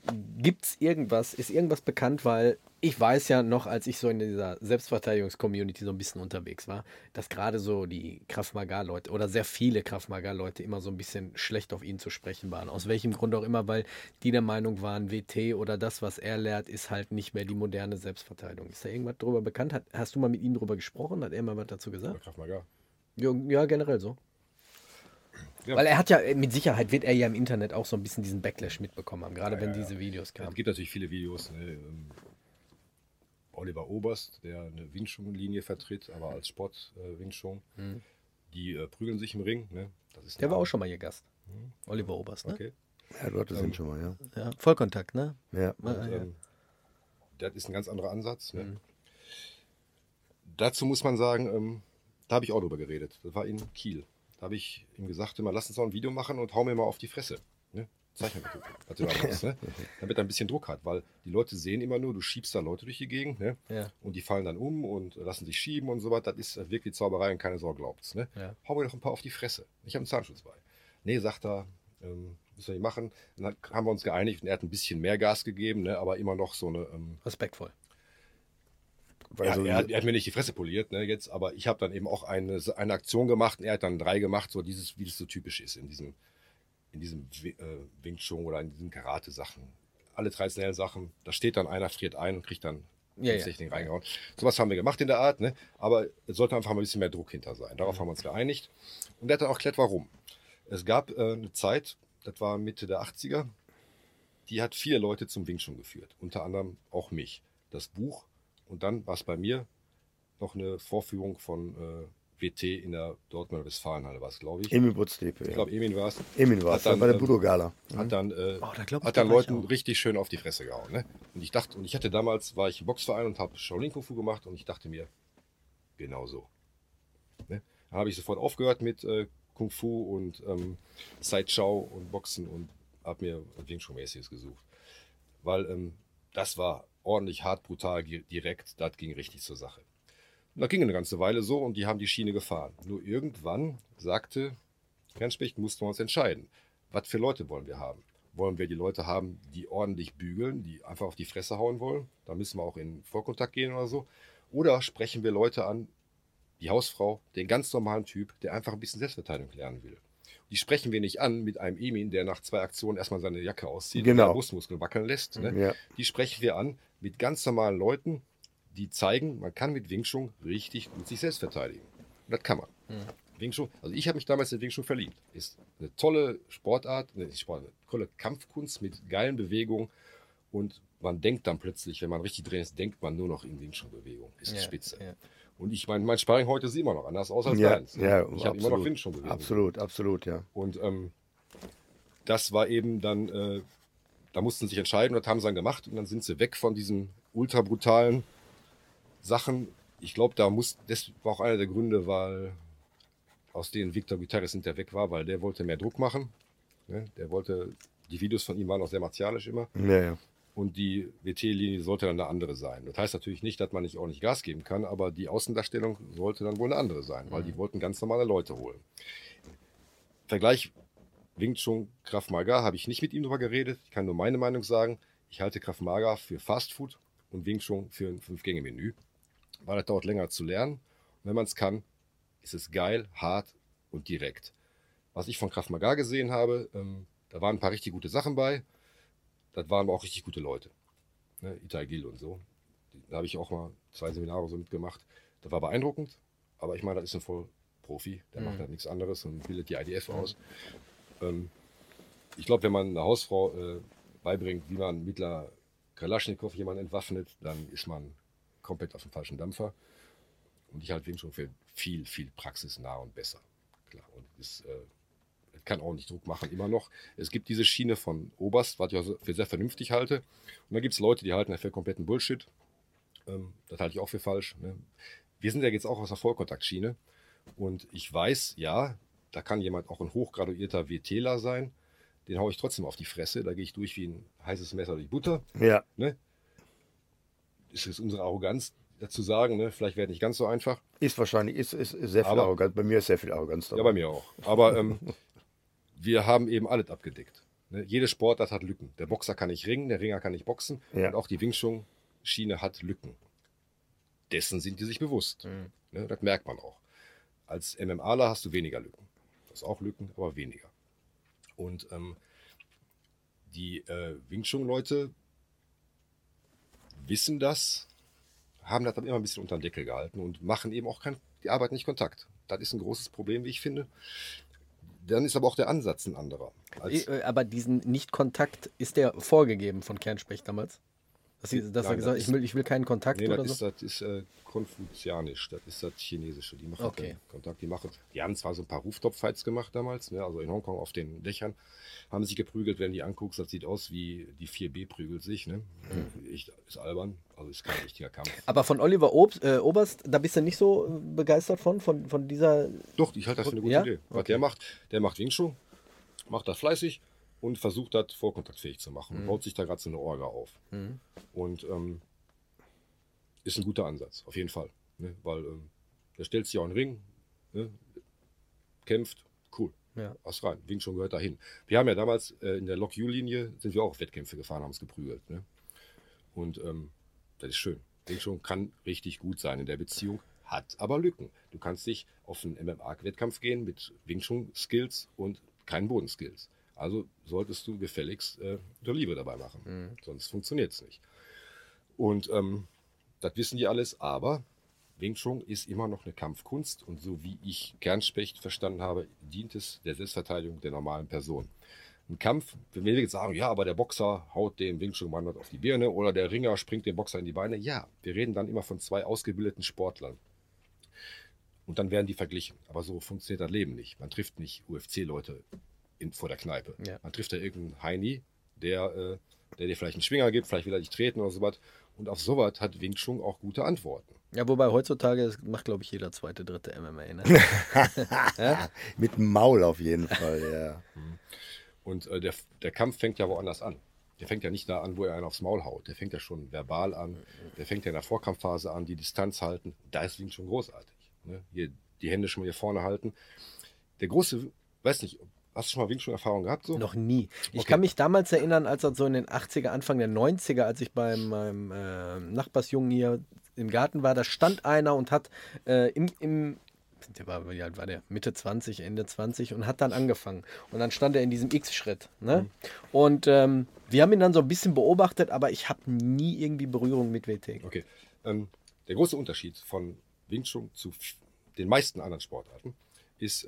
Ist irgendwas bekannt, weil ich weiß ja noch, als ich so in dieser Selbstverteidigungs-Community so ein bisschen unterwegs war, dass gerade so die Krav Maga-Leute oder sehr viele Krav Maga-Leute immer so ein bisschen schlecht auf ihn zu sprechen waren. Aus welchem Grund auch immer, weil die der Meinung waren, WT oder das, was er lehrt, ist halt nicht mehr die moderne Selbstverteidigung. Ist da irgendwas drüber bekannt? Hast du mal mit ihm drüber gesprochen? Hat er mal was dazu gesagt? Krav Maga. Ja, generell so. Ja. Weil er hat ja, mit Sicherheit wird er ja im Internet auch so ein bisschen diesen Backlash mitbekommen haben, gerade wenn diese Videos kamen. Es gibt natürlich viele Videos. Ne? Oliver Oberst, der eine Wing Chun-Linie vertritt, aber als Sport Wing Chun. Die prügeln sich im Ring. Ne? Das ist Der war auch schon mal hier Gast. Oliver Oberst, ne? Okay. Ja, Leute sind schon mal, ja. Ja, Vollkontakt, ne? Ja. Und, das ist ein ganz anderer Ansatz. Ne? Dazu muss man sagen, da habe ich auch drüber geredet. Das war in Kiel. Da habe ich ihm gesagt, immer, lass uns mal ein Video machen und hau mir mal auf die Fresse. Ne? zeichnen, was du da machst, ne? Damit er ein bisschen Druck hat, weil die Leute sehen immer nur, du schiebst da Leute durch die Gegend, ne? Ja. Und die fallen dann um und lassen sich schieben und so was. Das ist wirklich Zauberei und keine Sorge, glaubt's, ne? Ja. Hau mir doch ein paar auf die Fresse. Ich habe einen Zahnschutz bei. Nee, sagt er, müssen wir nicht machen. Dann haben wir uns geeinigt und er hat ein bisschen mehr Gas gegeben, ne? Aber immer noch so eine... Respektvoll. Ja, er hat mir nicht die Fresse poliert, ne, jetzt, aber ich habe dann eben auch eine Aktion gemacht und er hat dann 3 gemacht, so dieses, wie das so typisch ist in diesem Wing Chun oder in diesen Karate-Sachen. Alle traditionellen Sachen, da steht dann einer, friert ein und kriegt dann Technik reingehauen. Sowas haben wir gemacht in der Art, ne? Aber es sollte einfach mal ein bisschen mehr Druck hinter sein. Darauf haben wir uns geeinigt. Und er hat dann auch erklärt, warum. Es gab eine Zeit, das war Mitte der 80er, die hat 4 Leute zum Wing Chun geführt. Unter anderem auch mich. Das Buch. Und dann war es bei mir noch eine Vorführung von WT in der Dortmunder Westfalenhalle, war es, glaube ich. Emin Butzdepe, Ich glaube, Emin war es. Emin war es, bei der Budo-Gala. Hat dann, da Leuten richtig schön auf die Fresse gehauen. Ne? Und ich hatte damals, war ich im Boxverein und habe Shaolin Kung Fu gemacht und ich dachte mir, genau so. Ne? Dann habe ich sofort aufgehört mit Kung Fu und Sideshow und Boxen und habe mir Wing Chun mäßiges gesucht. Weil das war ordentlich hart, brutal, direkt, das ging richtig zur Sache. Und das ging eine ganze Weile so und die haben die Schiene gefahren. Nur irgendwann sagte Kernspecht, mussten wir uns entscheiden. Was für Leute wollen wir haben? Wollen wir die Leute haben, die ordentlich bügeln, die einfach auf die Fresse hauen wollen? Da müssen wir auch in Vollkontakt gehen oder so. Oder sprechen wir Leute an, die Hausfrau, den ganz normalen Typ, der einfach ein bisschen Selbstverteidigung lernen will. Die sprechen wir nicht an mit einem Emin, der nach 2 Aktionen erstmal seine Jacke auszieht und seine Brustmuskeln wackeln lässt. Ne? Ja. Die sprechen wir an mit ganz normalen Leuten, die zeigen, man kann mit Wing Chun richtig gut sich selbst verteidigen. Und das kann man. Wing Chun, also ich habe mich damals in Wing Chun verliebt. Ist eine tolle Sportart, eine tolle Kampfkunst mit geilen Bewegungen. Und man denkt dann plötzlich, wenn man richtig drin ist, denkt man nur noch in Wing Chun Bewegung. Ist spitze. Ja. Und ich meine, mein Sparring heute sieht immer noch anders aus als deins. Ja, ich habe immer noch Wing Chun Bewegung. Absolut, ja. Und das war eben dann, da mussten sie sich entscheiden und das haben sie dann gemacht. Und dann sind sie weg von diesen ultra brutalen Sachen. Ich glaube, das war auch einer der Gründe, weil aus denen Victor Gutierrez hinterher weg war, weil der wollte mehr Druck machen. Ne? Die Videos von ihm waren auch sehr martialisch immer. Ja. Und die WT-Linie sollte dann eine andere sein. Das heißt natürlich nicht, dass man nicht ordentlich Gas geben kann, aber die Außendarstellung sollte dann wohl eine andere sein, weil die wollten ganz normale Leute holen. Vergleich Wing Chun, Krav Maga, habe ich nicht mit ihm drüber geredet. Ich kann nur meine Meinung sagen. Ich halte Krav Maga für Fast Food und Wing Chun für ein 5-Gänge-Menü, weil das dauert länger zu lernen. Und wenn man es kann, ist es geil, hart und direkt. Was ich von Krav Maga gesehen habe, da waren ein paar richtig gute Sachen bei. Das waren aber auch richtig gute Leute. Ne? Itai Gil und so. Da habe ich auch mal 2 Seminare so mitgemacht. Das war beeindruckend. Aber ich meine, das ist ein Vollprofi. Der macht halt nichts anderes und bildet die IDF aus. Ich glaube, wenn man einer Hausfrau beibringt, wie man mit einer Kalaschnikow jemanden entwaffnet, dann ist man komplett auf dem falschen Dampfer. Und ich halte Wing Chun für viel, viel praxisnah und besser. Klar. Und es kann auch nicht Druck machen, immer noch. Es gibt diese Schiene von Oberst, was ich auch für sehr vernünftig halte. Und dann gibt es Leute, die halten das für kompletten Bullshit. Das halte ich auch für falsch. Ne? Wir sind ja jetzt auch aus der Vollkontaktschiene. Und ich weiß, ja, da kann jemand auch ein hochgraduierter WTler sein. Den haue ich trotzdem auf die Fresse. Da gehe ich durch wie ein heißes Messer durch Butter. Ja. Ne? Ist es unsere Arroganz, dazu sagen, ne? Vielleicht wäre es nicht ganz so einfach. Ist wahrscheinlich, ist sehr viel Arroganz. Bei mir ist sehr viel Arroganz dabei. Ja, bei mir auch. Aber wir haben eben alles abgedeckt. Ne? Jede Sportart hat Lücken. Der Boxer kann nicht ringen, der Ringer kann nicht boxen. Ja. Und auch die Wing Chun-Schiene hat Lücken. Dessen sind die sich bewusst. Ne? Das merkt man auch. Als MMAler hast du weniger Lücken. Du hast auch Lücken, aber weniger. Und die Wing Chun-Leute wissen das, haben das dann immer ein bisschen unter den Deckel gehalten und machen eben auch die Arbeit nicht Kontakt. Das ist ein großes Problem, wie ich finde. Dann ist aber auch der Ansatz ein anderer. Aber diesen Nicht-Kontakt, ist der vorgegeben von Kernspecht damals? Dass er gesagt hat, ich will keinen Kontakt oder so? Das ist konfuzianisch, das ist das Chinesische. Die machen keinen Kontakt. Die haben zwar so ein paar Rooftop-Fights gemacht damals, ne, also in Hongkong auf den Dächern, haben sich geprügelt, wenn du die anguckst, das sieht aus wie die 4B prügelt sich. Ne? Ist albern, also ist kein richtiger Kampf. Aber von Oliver Oberst, da bist du nicht so begeistert von dieser... Doch, ich halte das für eine gute Idee. Was der macht Wing Chun, macht das fleißig, und versucht das vorkontaktfähig zu machen. Und baut sich da gerade so eine Orga auf. Und ist ein guter Ansatz, auf jeden Fall. Ne? Weil der stellt sich auch in den Ring, ne? Kämpft, cool. Ja. Was rein, Wing Chun gehört dahin. Wir haben ja damals in der Lok-U-Linie sind wir auch auf Wettkämpfe gefahren, haben uns geprügelt. Ne? Und das ist schön. Wing Chun kann richtig gut sein in der Beziehung, hat aber Lücken. Du kannst nicht auf einen MMA-Wettkampf gehen mit Wing Chun-Skills und keinen Bodenskills. Also solltest du gefälligst der Liebe dabei machen. Sonst funktioniert es nicht. Und das wissen die alles, aber Wing Chun ist immer noch eine Kampfkunst und so wie ich Kernspecht verstanden habe, dient es der Selbstverteidigung der normalen Person. Ein Kampf, wenn wir jetzt sagen, ja, aber der Boxer haut den Wing Chun Mann auf die Birne oder der Ringer springt dem Boxer in die Beine, ja, wir reden dann immer von zwei ausgebildeten Sportlern. Und dann werden die verglichen. Aber so funktioniert das Leben nicht. Man trifft nicht UFC-Leute vor der Kneipe. Ja. Man trifft da irgendeinen Heini, der dir vielleicht einen Schwinger gibt, vielleicht will er dich treten oder sowas. Und auf sowas hat Wing Chun auch gute Antworten. Ja, wobei heutzutage das macht, glaube ich, jeder zweite, dritte MMA. Ne? Ja? Mit dem Maul auf jeden Fall, ja. Und der Kampf fängt ja woanders an. Der fängt ja nicht da an, wo er einen aufs Maul haut. Der fängt ja schon verbal an. Der fängt ja in der Vorkampfphase an, die Distanz halten. Da ist Wing Chun großartig. Ne? Hier, die Hände schon mal hier vorne halten. Der große, weiß nicht, hast du schon mal Wing Chun Erfahrung gehabt? So? Noch nie. Ich Okay. kann mich damals erinnern, als das so in den 80er, Anfang der 90er, als ich bei meinem Nachbarsjungen hier im Garten war, da stand einer und hat der war, wie alt war der? Mitte 20, Ende 20 und hat dann angefangen. Und dann stand er in diesem X-Schritt. Ne? Und wir haben ihn dann so ein bisschen beobachtet, aber ich habe nie irgendwie Berührung mit WT. Okay. Der große Unterschied von Wing Chun zu den meisten anderen Sportarten ist,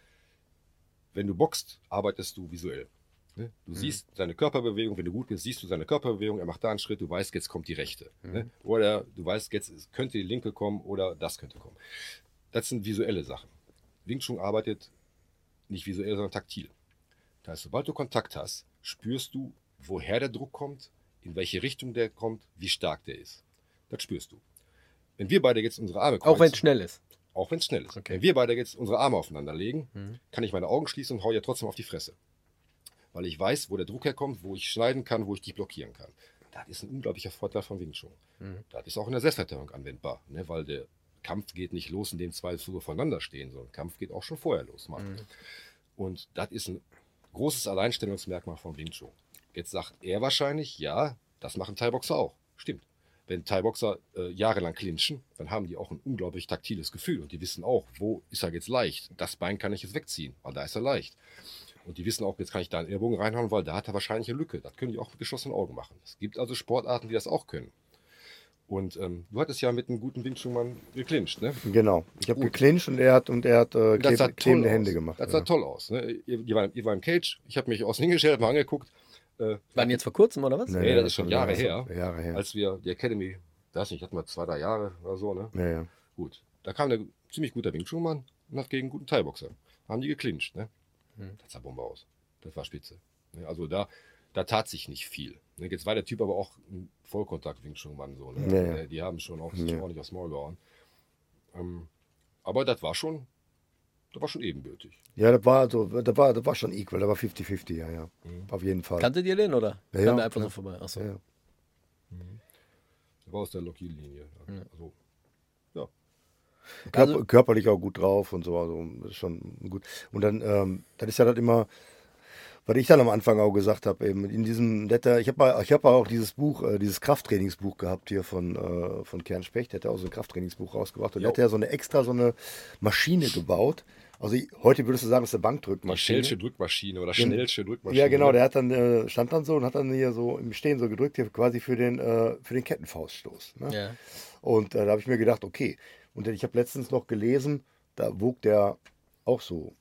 wenn du boxt, arbeitest du visuell. Ne? Du siehst seine Körperbewegung, wenn du gut bist, siehst du seine Körperbewegung, er macht da einen Schritt, du weißt, jetzt kommt die rechte. Ne? Oder du weißt, jetzt könnte die linke kommen oder das könnte kommen. Das sind visuelle Sachen. Wing Chun arbeitet nicht visuell, sondern taktil. Das heißt, sobald du Kontakt hast, spürst du, woher der Druck kommt, in welche Richtung der kommt, wie stark der ist. Das spürst du. Wenn wir beide jetzt unsere Arme kreuzen, Auch wenn es schnell ist. auch wenn es schnell ist. Okay. Wenn wir beide jetzt unsere Arme aufeinander legen, kann ich meine Augen schließen und hau ja trotzdem auf die Fresse. Weil ich weiß, wo der Druck herkommt, wo ich schneiden kann, wo ich dich blockieren kann. Das ist ein unglaublicher Vorteil von Wing Chun. Das ist auch in der Selbstverteidigung anwendbar, ne? Weil der Kampf geht nicht los, indem zwei so voneinander stehen, sondern Kampf geht auch schon vorher los. Und das ist ein großes Alleinstellungsmerkmal von Wing Chun. Jetzt sagt er wahrscheinlich, ja, das machen Thai-Boxer auch. Stimmt. Wenn Thai-Boxer jahrelang clinchen, dann haben die auch ein unglaublich taktiles Gefühl und die wissen auch, wo ist er jetzt leicht. Das Bein kann ich jetzt wegziehen, weil da ist er leicht. Und die wissen auch, jetzt kann ich da einen Ellbogen reinhauen, weil da hat er wahrscheinlich eine Lücke. Das können die auch mit geschlossenen Augen machen. Es gibt also Sportarten, die das auch können. Und du hattest ja mit einem guten Wing Chun Mann geclincht, ne? Genau. Ich habe geclincht und er hat Das sah toll klebende aus. Hände gemacht. Das sah toll aus. Ne? Ihr war im Cage, ich habe mich außen hingestellt, mal angeguckt. Waren jetzt vor kurzem, oder was? Nee, das ist schon Jahre her. Jahre her. Als wir die Academy, weiß nicht, hatten wir 2, 3 Jahre oder so, ne? Ja, ja. Gut. Da kam der ziemlich guter Wing Chun Mann und hat gegen einen guten Thai-Boxer. Haben die geclincht, ne? Das sah Bombe aus. Das war spitze. Ne? Also da tat sich nicht viel. Ne? Jetzt war der Typ aber auch ein Vollkontakt-Wing Chun Mann so. Ne? Ja, ja. Die haben schon auch sich ordentlich aufs Maul gehauen. Aber das war schon ebenbürtig. Ja, das war schon equal, das war 50-50, ja, ja. Auf jeden Fall. Kanntet ihr den, oder? Ja, Kam ja, der einfach klar. so vorbei? Achso. Ja, ja. Der war aus der Loki-Linie. Also, ja. Also- Körperlich auch gut drauf und so, also das ist schon gut. Und dann, das ist ja das immer, was ich dann am Anfang auch gesagt habe, eben in diesem Letter, ich hab auch dieses Buch, dieses Krafttrainingsbuch gehabt hier von Kernspecht, der hat ja auch so ein Krafttrainingsbuch rausgebracht und der hat ja so eine Maschine gebaut. Also heute würdest du sagen, das ist eine Bankdrückmaschine. Schellsche Drückmaschine oder Schnellsche Drückmaschine. Ja, genau, der hat dann, stand dann so und hat dann hier so im Stehen so gedrückt, hier quasi für den Kettenfauststoß. Ne? Ja. Und da habe ich mir gedacht, okay. Und ich habe letztens noch gelesen, da wog der auch so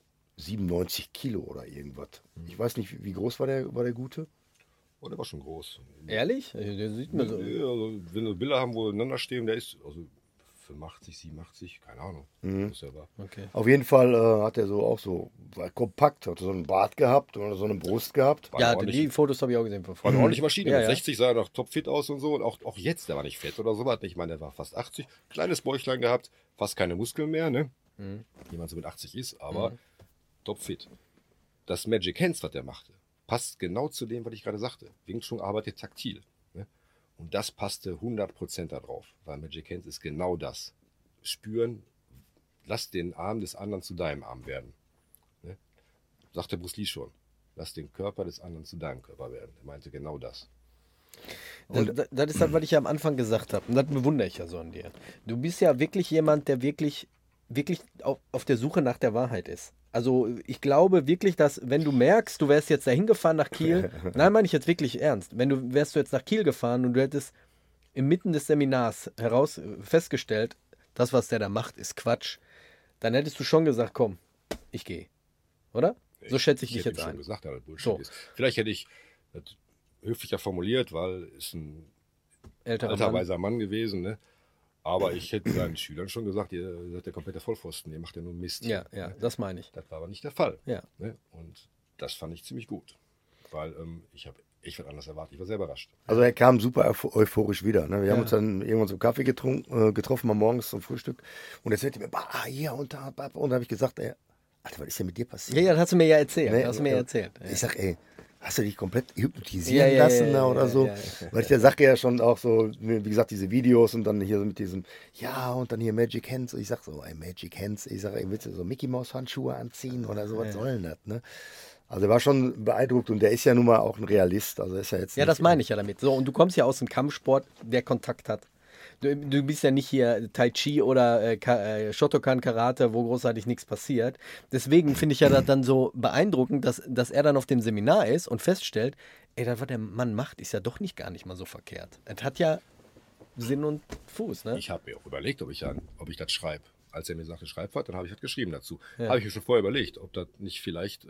97 Kilo oder irgendwas. Ich weiß nicht, wie groß war der Gute? Oh, der war schon groß. Ehrlich? Der sieht mir so. Ja, also, wenn du Bilder haben, wo ineinander stehen, der ist also 85, 87, keine Ahnung. Was der war. Okay. Auf jeden Fall hat er so auch so, war kompakt, hat so einen Bart gehabt oder so eine Brust gehabt. War Ja, eine die Fotos habe ich auch gesehen. War eine ordentliche Maschine. Ja, Mit ja. 60 sah er noch topfit aus und so. Und auch jetzt, der war nicht fett oder so was. Ich meine, der war fast 80. Kleines Bäuchlein gehabt, fast keine Muskeln mehr, ne? Jemand so mit 80 ist, aber topfit. Das Magic Hands, was der machte, passt genau zu dem, was ich gerade sagte. Wing Chun arbeitet taktil. Ne? Und das passte 100% da drauf, weil Magic Hands ist genau das. Spüren, lass den Arm des anderen zu deinem Arm werden. Ne? Sagte Bruce Lee schon. Lass den Körper des anderen zu deinem Körper werden. Er meinte genau das. Das ist das, was ich ja am Anfang gesagt habe. Und das bewundere ich ja so an dir. Du bist ja wirklich jemand, der wirklich auf der Suche nach der Wahrheit ist. Also ich glaube wirklich, dass wenn du merkst, du wärst jetzt dahin gefahren nach Kiel, nein, meine ich jetzt wirklich ernst, wärst du jetzt nach Kiel gefahren und du hättest inmitten des Seminars festgestellt, das, was der da macht, ist Quatsch, dann hättest du schon gesagt, komm, ich gehe. Oder? So schätze ich dich hätte jetzt ihm schon ein. gesagt, dass das Bullshit So. ist. Vielleicht hätte ich das höflicher formuliert, weil es ein Älterer alter, Mann. weiser Mann gewesen, ne? Aber ich hätte seinen Schülern schon gesagt, ihr seid der komplette Vollpfosten, ihr macht ja nur Mist. Ja, Ne? das meine ich. Das war aber nicht der Fall. Ja. Ne? Und das fand ich ziemlich gut. Weil ich habe echt was anderes erwartet. Ich war sehr überrascht. Also er kam super euphorisch wieder. Ne? Wir haben Ja. uns dann irgendwann zum Kaffee getroffen, mal morgens zum Frühstück. Und er sagte mir, hier und da. Und da habe ich gesagt, ey, Alter, was ist denn mit dir passiert? Ja, das hast du mir ja erzählt. Ne? Das hast du mir ja erzählt. Ja. Ich sag, ey, hast du dich komplett hypnotisieren Ja, lassen oder so? ja. Weil ich der Sache ja schon auch so, wie gesagt, diese Videos und dann hier so mit diesem, ja, und dann hier Magic Hands. Und ich sag so, ey, Magic Hands. Ich sag, ey, willst du so Mickey Mouse Handschuhe anziehen oder so? Was soll denn das, ne? Also er war schon beeindruckt und der ist ja nun mal auch ein Realist. Also ist ja jetzt Ja, nicht, das meine ich ja damit. So, und du kommst ja aus dem Kampfsport, der Kontakt hat. Du bist ja nicht hier Tai Chi oder Shotokan Karate, wo großartig nichts passiert. Deswegen finde ich ja das dann so beeindruckend, dass er dann auf dem Seminar ist und feststellt, ey, das, was der Mann macht, ist ja doch gar nicht mal so verkehrt. Es hat ja Sinn und Fuß, ne? Ich habe mir auch überlegt, ob ich das schreibe. Als er mir sagte, schreib was, dann habe ich was geschrieben dazu. Ja. Habe ich mir schon vorher überlegt, ob das nicht vielleicht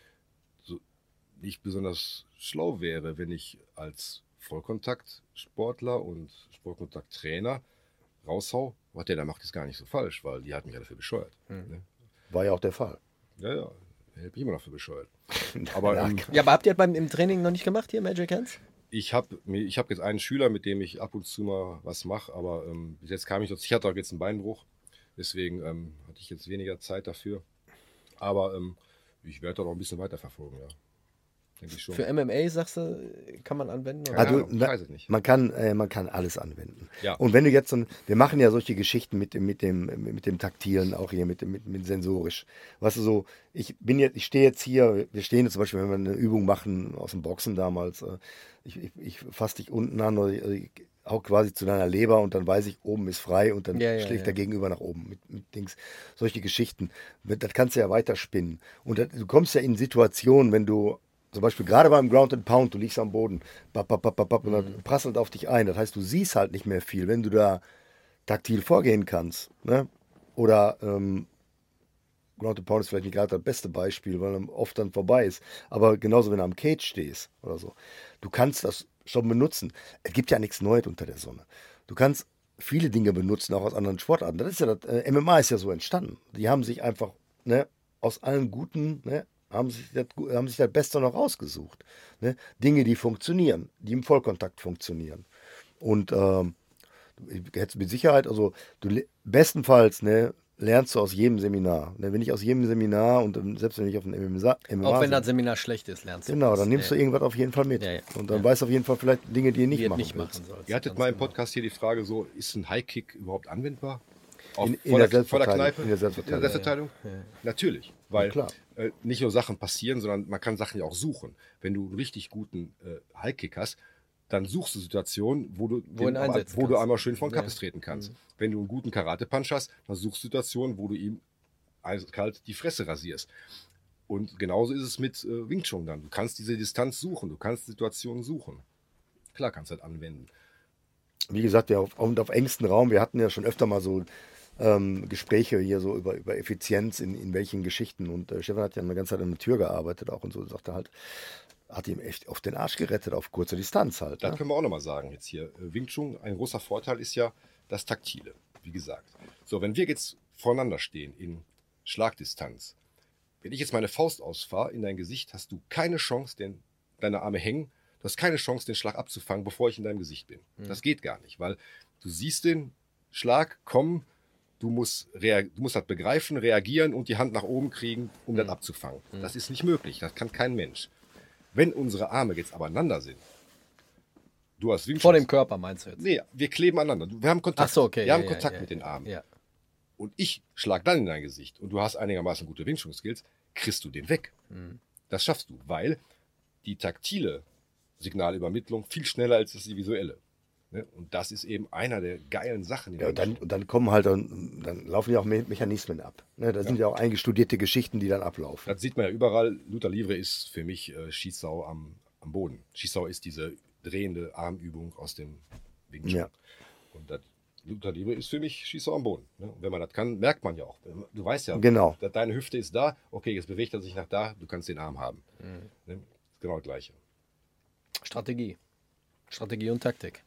so nicht besonders schlau wäre, wenn ich als Vollkontaktsportler und Vollkontakttrainer raushau. Was der da macht, ist gar nicht so falsch, weil die hat mich ja dafür bescheuert. Ne? war ja auch der Fall. Ja, hält mich immer noch für bescheuert. Aber Ja, aber habt ihr das im Training noch nicht gemacht hier, Magic Hands? ich hab jetzt einen Schüler, mit dem ich ab und zu mal was mache, aber bis jetzt kam ich dazu. Ich hatte auch jetzt einen Beinbruch, deswegen hatte ich jetzt weniger Zeit dafür. Aber ich werde da noch ein bisschen weiter verfolgen, ja. Denke ich schon. Für MMA, sagst du, kann man anwenden? Oder? Keine Also, Ahnung, ich weiß es nicht. Man kann alles anwenden. Ja. Und wenn du jetzt wir machen ja solche Geschichten mit dem Taktilen, auch hier mit sensorisch. Weißt du so, ich stehe jetzt hier, wir stehen jetzt zum Beispiel, wenn wir eine Übung machen aus dem Boxen damals, ich fasse dich unten an oder auch quasi zu deiner Leber und dann weiß ich, oben ist frei und dann schlägt der Gegenüber nach oben mit Dings. Solche Geschichten, das kannst du ja weiterspinnen. Und du kommst ja in Situationen, wenn du zum Beispiel gerade beim Ground and Pound, du liegst am Boden, und dann prasselt auf dich ein. Das heißt, du siehst halt nicht mehr viel, wenn du da taktil vorgehen kannst. Ne? Oder Ground and Pound ist vielleicht nicht gerade das beste Beispiel, weil er oft dann vorbei ist. Aber genauso, wenn du am Cage stehst oder so, du kannst das schon benutzen. Es gibt ja nichts Neues unter der Sonne. Du kannst viele Dinge benutzen, auch aus anderen Sportarten. Das ist ja MMA ist ja so entstanden. Die haben sich einfach aus allen guten, haben sich das Beste noch rausgesucht. Ne? Dinge, die funktionieren, die im Vollkontakt funktionieren. Und du hättest mit Sicherheit, also bestenfalls lernst du aus jedem Seminar. Ne? Wenn ich aus jedem Seminar und selbst wenn ich auf einem MMA Auch wenn das Seminar schlecht ist, lernst du. genau, was. dann nimmst du irgendwas auf jeden Fall mit. Ja. Und dann weißt du auf jeden Fall vielleicht Dinge, die ihr die nicht ihr machen nicht willst. machen sollst. Ihr hattet Ganz mal im genau. Podcast hier die Frage so, ist ein High-Kick überhaupt anwendbar? In vor der der Selbstverteidigung. Kneipe? In der Selbstverteidigung. Selbstverteidigung? Natürlich, weil klar. nicht nur Sachen passieren, sondern man kann Sachen ja auch suchen. Wenn du einen richtig guten High-Kick hast, dann suchst du Situationen, wo du ihn einsetzen du kannst. einmal schön von Ja. Kappes treten kannst. Wenn du einen guten Karate-Punch hast, dann suchst du Situationen, wo du ihm eiskalt die Fresse rasierst. Und genauso ist es mit Wing Chun dann. Du kannst diese Distanz suchen, du kannst Situationen suchen. Klar kannst du das anwenden. Wie gesagt, auf engstem Raum, wir hatten ja schon öfter mal so Gespräche hier so über Effizienz in welchen Geschichten. Und Stefan hat ja eine ganze Zeit an der Tür gearbeitet auch und so, sagte halt, hat ihm echt auf den Arsch gerettet, auf kurze Distanz halt. Das Ne? können wir auch nochmal sagen jetzt hier. Wing Chun, ein großer Vorteil ist ja das Taktile, wie gesagt. So, wenn wir jetzt voreinander stehen in Schlagdistanz, wenn ich jetzt meine Faust ausfahre in dein Gesicht, hast du keine Chance, deine Arme hängen, du hast keine Chance, den Schlag abzufangen, bevor ich in deinem Gesicht bin. Das geht gar nicht, weil du siehst den Schlag kommen, du musst das begreifen, reagieren und die Hand nach oben kriegen, um das abzufangen. Das ist nicht möglich, das kann kein Mensch. Wenn unsere Arme jetzt abeinander sind, du hast Wing Vor Chun. dem Körper meinst du jetzt? Nee, wir kleben aneinander. Wir haben Kontakt. Ach so, okay. Wir haben Kontakt mit den Armen. Ja. Und ich schlag dann in dein Gesicht und du hast einigermaßen gute Wing Chun Skills, kriegst du den weg. Das schaffst du, weil die taktile Signalübermittlung viel schneller als die visuelle. Ne? Und das ist eben einer der geilen Sachen. Ja, und dann kommen halt, dann laufen ja auch Mechanismen ab. Ne? Da sind ja auch eingestudierte Geschichten, die dann ablaufen. Das sieht man ja überall. Luta Livre ist für mich Schießsau am Boden. Schießsau ist diese drehende Armübung aus dem Wing Chun. Ja. Und das Luta Livre ist für mich Schießsau am Boden. Ne? Und wenn man das kann, merkt man ja auch. Du weißt ja, Genau. deine Hüfte ist da, okay, jetzt bewegt er sich nach da, du kannst den Arm haben. Ne? Ist genau das Gleiche. Strategie und Taktik.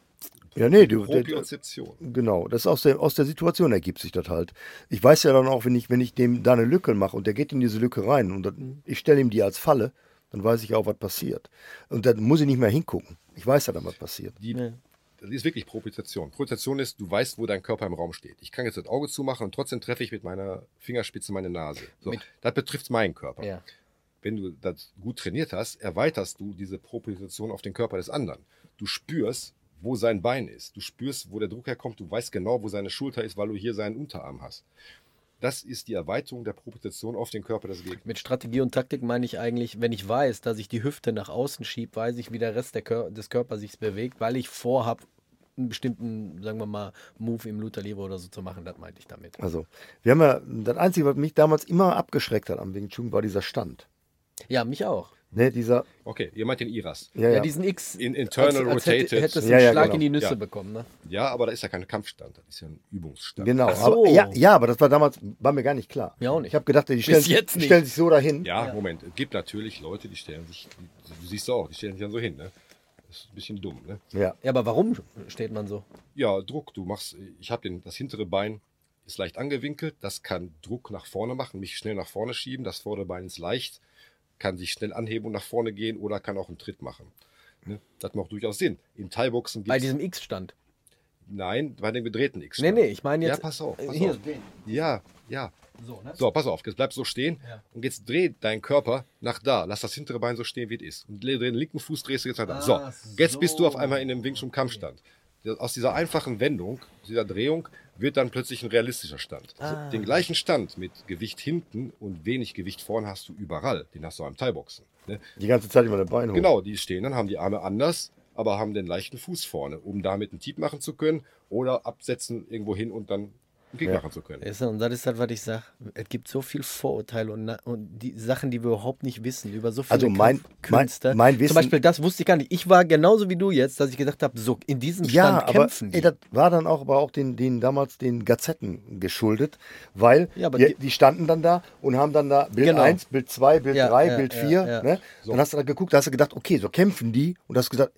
Ja, nee, Propriozeption. genau, das ist aus der Situation ergibt sich das halt. Ich weiß ja dann auch, wenn ich dem da eine Lücke mache und der geht in diese Lücke rein und ich stelle ihm die als Falle, dann weiß ich auch, was passiert. Und dann muss ich nicht mehr hingucken. Ich weiß ja dann, was passiert. Das ist wirklich Propriozeption. Propriozeption ist, du weißt, wo dein Körper im Raum steht. Ich kann jetzt das Auge zumachen und trotzdem treffe ich mit meiner Fingerspitze meine Nase. So, das betrifft meinen Körper. Ja. Wenn du das gut trainiert hast, erweiterst du diese Propriozeption auf den Körper des anderen. Du spürst, wo sein Bein ist. Du spürst, wo der Druck herkommt. Du weißt genau, wo seine Schulter ist, weil du hier seinen Unterarm hast. Das ist die Erweiterung der Propriozeption auf den Körper des Gegners. Mit Strategie und Taktik meine ich eigentlich, wenn ich weiß, dass ich die Hüfte nach außen schiebe, weiß ich, wie der Rest des Körpers sich bewegt, weil ich vorhabe, einen bestimmten, sagen wir mal, Move im Luta Livre oder so zu machen. Das meinte ich damit. Also, wir haben ja, das Einzige, was mich damals immer abgeschreckt hat am Wing Chun, war dieser Stand. Ja, mich auch. Ne, dieser, Okay, ihr meint den IRAS. Ja, diesen X. Internal Rotated. Hättest du Ja, einen ja, Schlag genau. in die Nüsse Ja. bekommen, ne? Ja, aber da ist ja kein Kampfstand. Das ist ja ein Übungsstand. genau. Ach so. Aber, aber das war damals, war mir gar nicht klar. Mir auch nicht. Ich habe gedacht, die Bis stellen, jetzt nicht. stellen sich so dahin. Ja, Moment. Es gibt natürlich Leute, die stellen sich, du siehst auch, die stellen sich dann so hin. Ne? Das ist ein bisschen dumm. Ne? Ja. Ja, aber warum steht man so? Ja, Druck. Ich habe das hintere Bein ist leicht angewinkelt. Das kann Druck nach vorne machen, mich schnell nach vorne schieben. Das vordere Bein ist leicht, kann sich schnell anheben und nach vorne gehen oder kann auch einen Tritt machen. Ne? Das macht durchaus Sinn. Im Thai-Boxen Bei gibt diesem X-Stand. Nein, bei dem gedrehten X. Nee, ich meine jetzt. Ja, pass auf. Pass hier. auf. Ja. So, ne? So, pass auf, jetzt bleib so stehen und jetzt dreh deinen Körper nach da. Lass das hintere Bein so stehen, wie es ist. Und dreh den linken Fuß, drehst du jetzt nach da. So, jetzt bist du auf einmal in einem Wing Chun Kampfstand. Aus dieser einfachen Wendung, dieser Drehung, wird dann plötzlich ein realistischer Stand. Den gleichen Stand mit Gewicht hinten und wenig Gewicht vorne hast du überall. Den hast du auch im Thai-Boxen. Ne? Die ganze Zeit immer das Bein hoch. Genau, die stehen dann, haben die Arme anders, aber haben den leichten Fuß vorne, um damit einen Tief machen zu können oder absetzen irgendwo hin und dann einen Kick machen zu können. Und das ist halt, was ich sage. Es gibt so viel Vorurteile und die Sachen, die wir überhaupt nicht wissen, über so viele Also Künste. mein Wissen- Zum Beispiel, das wusste ich gar nicht. Ich war genauso wie du jetzt, dass ich gedacht habe, so in diesem Ja, Stand aber kämpfen die. das war dann auch damals den Gazetten geschuldet, weil Ja, aber die standen dann da und haben dann da Bild Genau. 1, Bild 2, Bild Ja, 3, ja, Bild ja, 4. ja. Ne? Dann hast du da geguckt, da hast du gedacht, okay, so kämpfen die und hast gesagt,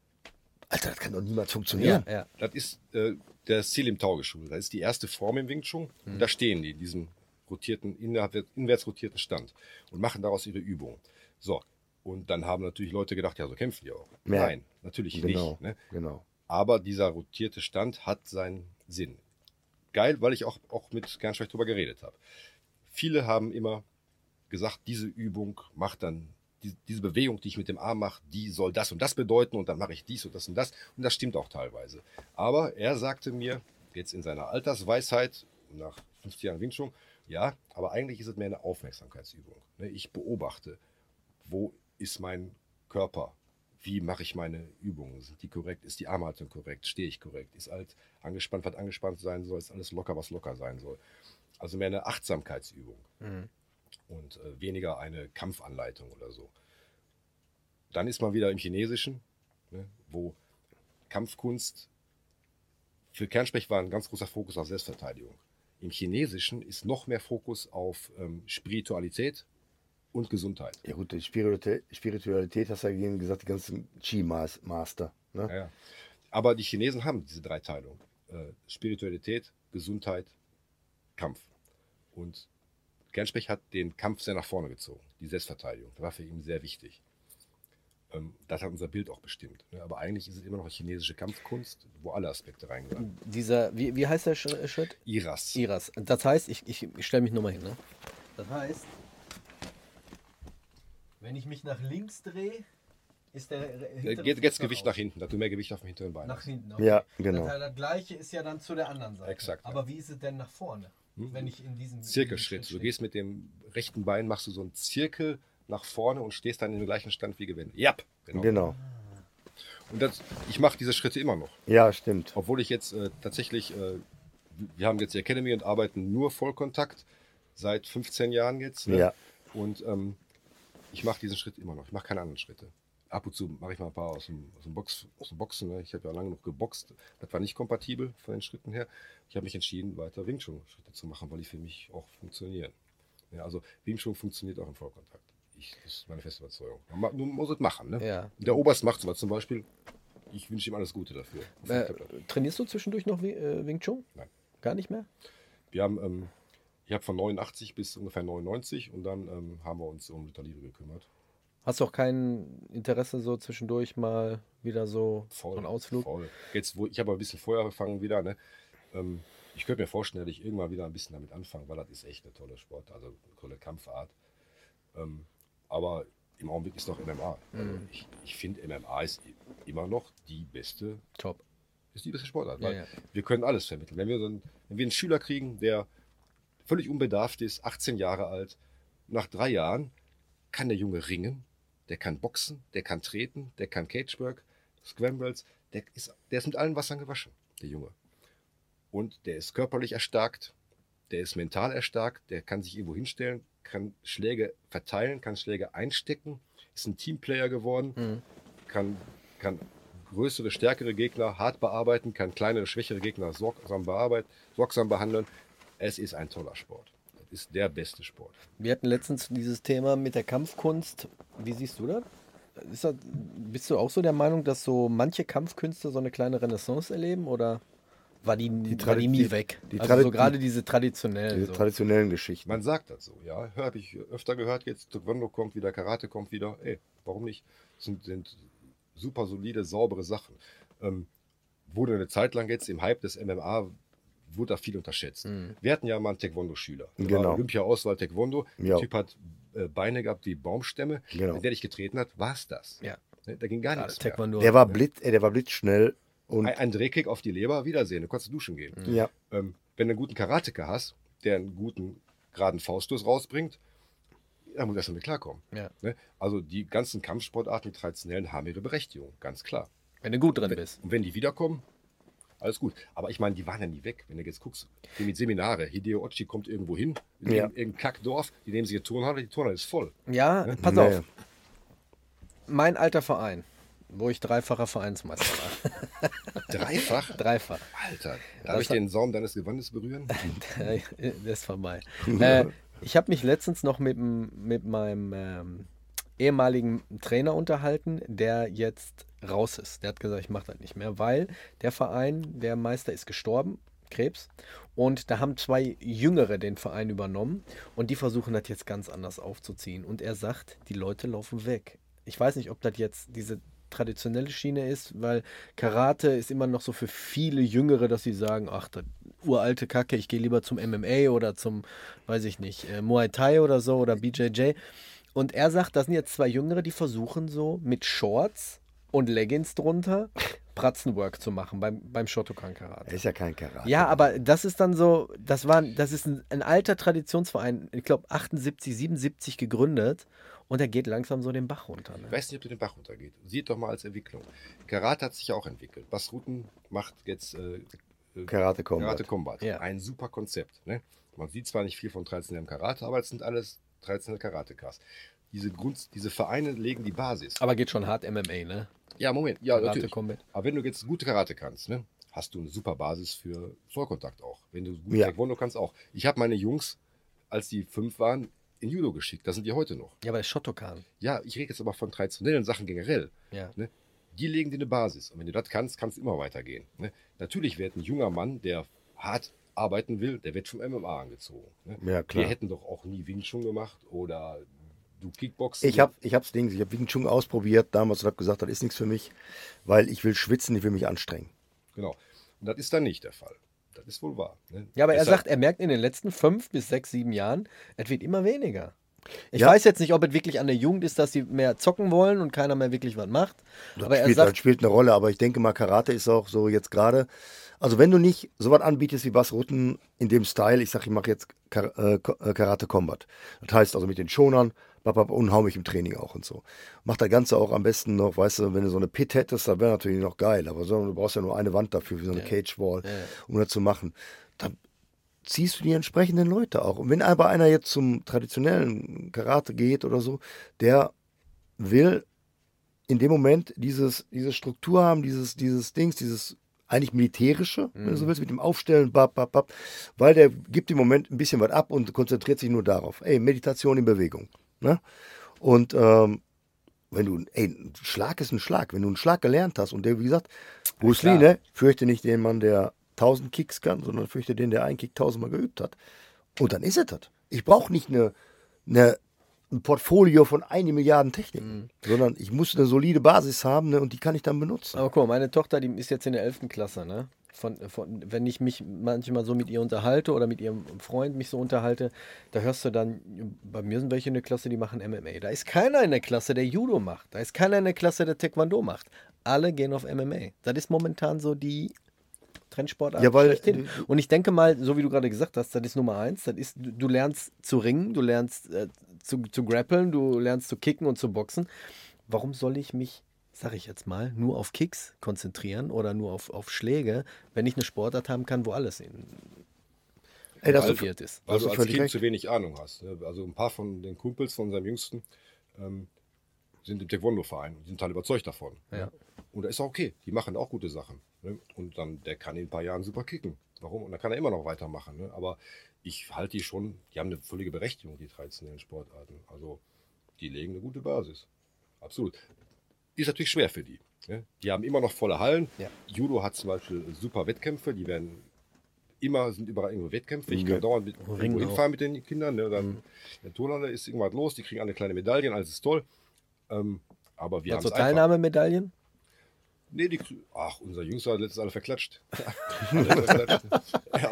Alter, das kann doch niemals funktionieren. ja. Das ist der Selim Tau geschult. Das ist die erste Form im Wing Chun. Und da stehen die in diesem rotierten, inwärts rotierten Stand und machen daraus ihre Übung. So, und dann haben natürlich Leute gedacht, ja, so kämpfen die auch. Ja. Nein, natürlich Genau, nicht. Ne? genau. Aber dieser rotierte Stand hat seinen Sinn. Geil, weil ich auch mit Gernschweig drüber geredet habe. Viele haben immer gesagt, diese Übung macht dann, diese Bewegung, die ich mit dem Arm mache, die soll das und das bedeuten und dann mache ich dies und das und das. Und das stimmt auch teilweise. Aber er sagte mir, jetzt in seiner Altersweisheit, nach 50 Jahren Wing Chun, ja, aber eigentlich ist es mehr eine Aufmerksamkeitsübung. Ne? Ich beobachte, wo ist mein Körper? Wie mache ich meine Übungen? Sind die korrekt? Ist die Armhaltung korrekt? Stehe ich korrekt? Ist alt angespannt, was angespannt sein soll? Ist alles locker, was locker sein soll? Also mehr eine Achtsamkeitsübung und weniger eine Kampfanleitung oder so. Dann ist man wieder im Chinesischen, ne, wo Kampfkunst für Kernsprech war ein ganz großer Fokus auf Selbstverteidigung. Im Chinesischen ist noch mehr Fokus auf Spiritualität und Gesundheit. Ja gut, die Spiritualität hast du ja eben gesagt, die ganzen Chi-Master. Ne? Ja. Aber die Chinesen haben diese Dreiteilung. Spiritualität, Gesundheit, Kampf. Und Kernsprech hat den Kampf sehr nach vorne gezogen, die Selbstverteidigung. Das war für ihn sehr wichtig. Das hat unser Bild auch bestimmt. Ne? Aber eigentlich ist es immer noch eine chinesische Kampfkunst, wo alle Aspekte reingehören. Wie heißt der Schritt? IRAS. Iras. Das heißt, ich stelle mich nochmal hin. Ne? Das heißt, Wenn ich mich nach links drehe, ist der Geht das Gewicht nach hinten, dass du mehr Gewicht auf dem hinteren Bein Nach hast. hinten, okay. Ja, genau. Das gleiche ist ja dann zu der anderen Seite. Exakt. Aber wie ist es denn nach vorne? Wenn ich in diesem Zirkelschritt. Du gehst mit dem rechten Bein, machst du so einen Zirkel nach vorne und stehst dann in dem gleichen Stand wie gewinnt. Ja, Genau. Und ich mache diese Schritte immer noch. Ja, stimmt. Obwohl ich jetzt tatsächlich, wir haben jetzt die Academy und arbeiten nur Vollkontakt seit 15 Jahren jetzt. Ne? Ja. Und ich mache diesen Schritt immer noch. Ich mache keine anderen Schritte. Ab und zu mache ich mal ein paar aus dem Boxen. Ne? Ich habe ja lange noch geboxt. Das war nicht kompatibel von den Schritten her. Ich habe mich entschieden, weiter Wing Chun Schritte zu machen, weil die für mich auch funktionieren. Ja, also Wing Chun funktioniert auch im Vollkontakt. Das ist meine feste Überzeugung. Du musst es machen. Ne? Ja. Der Oberst macht es zum Beispiel. Ich wünsche ihm alles Gute dafür. Trainierst du zwischendurch noch Wing Chun? Nein. Gar nicht mehr? Wir haben, ich habe von 89 bis ungefähr 99 und dann haben wir uns um Luther Livre gekümmert. Hast du auch kein Interesse, so zwischendurch mal wieder so einen Ausflug? Voll. Jetzt, ich habe ein bisschen vorher angefangen wieder. Ne? Ich könnte mir vorstellen, dass ich irgendwann wieder ein bisschen damit anfange, weil das ist echt eine tolle Sport, also eine tolle Kampfart. Aber im Augenblick ist noch MMA. Also ich finde, MMA ist immer noch die beste Top. Ist die beste Sportart. Ja, Weil ja. wir können alles vermitteln. Wenn wir einen Schüler kriegen, der völlig unbedarft ist, 18 Jahre alt, nach 3 Jahren kann der Junge ringen, der kann boxen, der kann treten, der kann Cagework, Scrambles, der ist mit allen Wassern gewaschen, der Junge. Und der ist körperlich erstarkt, der ist mental erstarkt, der kann sich irgendwo hinstellen, kann Schläge verteilen, kann Schläge einstecken, ist ein Teamplayer geworden, kann größere, stärkere Gegner hart bearbeiten, kann kleinere, schwächere Gegner sorgsam behandeln. Es ist ein toller Sport. Es ist der beste Sport. Wir hatten letztens dieses Thema mit der Kampfkunst. Wie siehst du das? Bist du auch so der Meinung, dass so manche Kampfkünste so eine kleine Renaissance erleben oder war die nie weg? So gerade diese traditionellen. Diese traditionellen Geschichten. Man sagt das so, ja. Habe ich öfter gehört, jetzt Taekwondo kommt wieder, Karate kommt wieder. Ey, warum nicht? Sind super solide, saubere Sachen. Wurde eine Zeit lang jetzt im Hype des MMA, wurde da viel unterschätzt. Wir hatten ja mal einen Taekwondo-Schüler. Der war Olympia-Auswahl Taekwondo. Ja. Der Typ hat Beine gehabt wie Baumstämme. Genau. Wenn der dich getreten hat, war es das. Ja. Da ging gar nichts mehr. Taekwondo. Der war blitzschnell und Ein Drehkick auf die Leber, Wiedersehen. Du kannst duschen gehen. ja, Wenn du einen guten Karateka hast, der einen guten geraden Fauststoß rausbringt, da muss erst damit klarkommen. Ja. Ne? Also die ganzen Kampfsportarten, die traditionellen, haben ihre Berechtigung, ganz klar. Wenn du gut drin bist. Und wenn die wiederkommen, alles gut. Aber ich meine, die waren ja nie weg. Wenn du jetzt guckst, die mit Seminare, Hideo Ochi kommt irgendwo hin, in Ja. irgendein Kackdorf, die nehmen sich eine Turnhalle, die Turnhalle ist voll. Ja, pass Nee. auf. Mein alter Verein, wo ich dreifacher Vereinsmeister war. Dreifach? Dreifach. Alter, darf ich den Saum deines Gewandes berühren? Der ist vorbei. Ich habe mich letztens noch mit meinem ehemaligen Trainer unterhalten, der jetzt raus ist. Der hat gesagt, ich mache das nicht mehr, weil der Verein, der Meister ist gestorben, Krebs. Und da haben 2 Jüngere den Verein übernommen und die versuchen das jetzt ganz anders aufzuziehen. Und er sagt, die Leute laufen weg. Ich weiß nicht, ob das jetzt diese traditionelle Schiene ist, weil Karate ist immer noch so für viele Jüngere, dass sie sagen, ach, das uralte Kacke, ich gehe lieber zum MMA oder zum, weiß ich nicht, Muay Thai oder so oder BJJ. Und er sagt, das sind jetzt 2 Jüngere, die versuchen so mit Shorts und Leggings drunter Pratzenwork zu machen beim Shotokan-Karate. er ist ja kein Karate. Ja, aber das ist dann so, das ist ein alter Traditionsverein, ich glaube 78, 77 gegründet und der geht langsam so den Bach runter. Ne? Ich weiß nicht, ob der den Bach runtergeht. Sieht doch mal als Entwicklung. Karate hat sich ja auch entwickelt. Bas Rutten macht jetzt Karate Combat. Karate Combat. Ja. Ein super Konzept. Ne? Man sieht zwar nicht viel von traditionellem Karate, aber es sind alles traditionelle Karatekas. Diese Vereine legen die Basis. Aber geht schon hart MMA, ne? Ja, Moment. Ja, Karate natürlich. Combat. Aber wenn du jetzt gute Karate kannst, ne, hast du eine super Basis für Vollkontakt auch. Wenn du gut Ja. Taekwondo kannst auch. Ich habe meine Jungs, als die 5 waren, in Judo geschickt. Da sind die heute noch. Ja, aber das Shotokan. Ja, ich rede jetzt aber von traditionellen Sachen generell. Ja. Ne? Die legen dir eine Basis. Und wenn du das kannst, kannst du immer weitergehen. Ne? Natürlich wird ein junger Mann, der hart arbeiten will, der wird vom MMA angezogen. Ne? Ja, klar. Wir hätten doch auch nie Wing Chun gemacht oder du Kickboxen. Ich habe Wing Chun ausprobiert damals und habe gesagt, das ist nichts für mich, weil ich will schwitzen, ich will mich anstrengen. Genau. Und das ist dann nicht der Fall. Das ist wohl wahr. Ne? Ja, aber er Deshalb- sagt, er merkt in den letzten 5 bis 6, 7 Jahren, es wird immer weniger. Ich Ja. weiß jetzt nicht, ob es wirklich an der Jugend ist, dass sie mehr zocken wollen und keiner mehr wirklich was macht. Aber er Das sagt, spielt eine Rolle, aber ich denke mal, Karate ist auch so jetzt gerade, also wenn du nicht sowas anbietest wie Bas Rutten in dem Style, ich sag, ich mache jetzt Karate Combat. Das heißt also mit den Schonern, und hau mich im Training auch und so. Mach das Ganze auch am besten noch, weißt du, wenn du so eine Pit hättest, das wäre natürlich noch geil, aber so, du brauchst ja nur eine Wand dafür, wie so eine Cage Wall, um das zu machen. Dann ziehst du die entsprechenden Leute auch. Und wenn aber einer jetzt zum traditionellen Karate geht oder so, der will in dem Moment diese Struktur haben, dieses Dings, dieses eigentlich militärische, wenn du so willst, mit dem Aufstellen, weil der gibt im Moment ein bisschen was ab und konzentriert sich nur darauf. Ey, Meditation in Bewegung. Ne? Und wenn du, ein Schlag ist ein Schlag. Wenn du einen Schlag gelernt hast und der, wie gesagt, Bruce Lee, ne, fürchte nicht den Mann, der 1000 Kicks kann, sondern fürchte den, der einen Kick 1000-mal geübt hat. Und dann ist es das. Ich brauche nicht ein Portfolio von 1 Milliarden Techniken, sondern ich muss eine solide Basis haben, ne, und die kann ich dann benutzen. aber guck mal, meine Tochter, die ist jetzt in der 11. Klasse, ne? Wenn ich mich manchmal so mit ihr unterhalte oder mit ihrem Freund mich so unterhalte, da hörst du dann, bei mir sind welche in der Klasse, die machen MMA. Da ist keiner in der Klasse, der Judo macht. Da ist keiner in der Klasse, der Taekwondo macht. Alle gehen auf MMA. Das ist momentan so die Trendsportart Ja, weil schlechthin. Und ich denke mal, so wie du gerade gesagt hast, das ist Nummer 1. Das ist, du lernst zu ringen, du lernst zu grappeln, du lernst zu kicken und zu boxen. Warum soll ich mich, sage ich jetzt mal, nur auf Kicks konzentrieren oder nur auf Schläge, wenn ich eine Sportart haben kann, wo alles Ey, das involviert ist? Weil hast du du als völlig Kind recht. zu wenig Ahnung hast. Ne? Also ein paar von den Kumpels von unserem Jüngsten sind im Taekwondo-Verein und sind total überzeugt davon. Ja. Ne? Und da ist auch okay, die machen auch gute Sachen. Ne? Und dann, der kann in ein paar Jahren super kicken. Warum? Und dann kann er immer noch weitermachen. Ne? Aber ich halte die schon, die haben eine völlige Berechtigung, die traditionellen Sportarten. Also die legen eine gute Basis. Absolut. Ist natürlich schwer für die. Ne? Die haben immer noch volle Hallen. Ja. Judo hat zum Beispiel super Wettkämpfe, die werden sind überall irgendwo Wettkämpfe. Ich Ja. kann dauernd Ringen irgendwo auch. hinfahren mit den Kindern. Ne? Dann in der Turnhalle ist irgendwas los, die kriegen alle kleine Medaillen, alles ist toll. Aber wir haben Also es einfach. Teilnahmemedaillen? Nee, unser Jüngster hat letztens alle verklatscht. Alle verklatscht. Ja,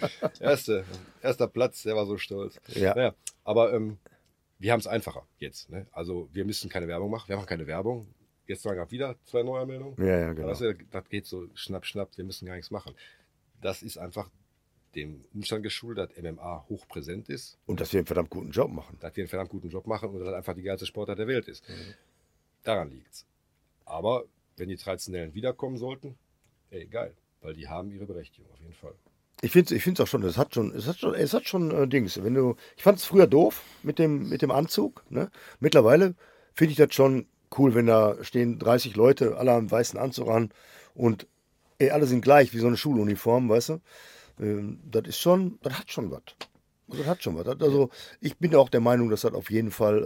erster Platz, der war so stolz. Ja. Naja, aber wir haben es einfacher jetzt. Ne? Also wir müssen keine Werbung machen. Wir machen keine Werbung. Jetzt sagen wir wieder 2 Neuanmeldungen. Ja, genau. Weißt du, das geht so schnapp. Wir müssen gar nichts machen. Das ist einfach dem Umstand geschuldet, dass MMA hochpräsent ist, Und dass wir einen verdammt guten Job machen. dass wir einen verdammt guten Job machen und dass das einfach die geilste Sportart der Welt ist. Daran liegt es. Aber wenn die Traditionellen wiederkommen sollten, ey, geil, weil die haben ihre Berechtigung, auf jeden Fall. Ich finde es auch schon, es hat schon Dings. Ich fand es früher doof mit dem Anzug. Ne? Mittlerweile finde ich das schon cool, wenn da stehen 30 Leute, alle haben einen weißen Anzug an und alle sind gleich, wie so eine Schuluniform, weißt du? Das hat schon was. Das hat schon was. Also ich bin auch der Meinung, dass das auf jeden Fall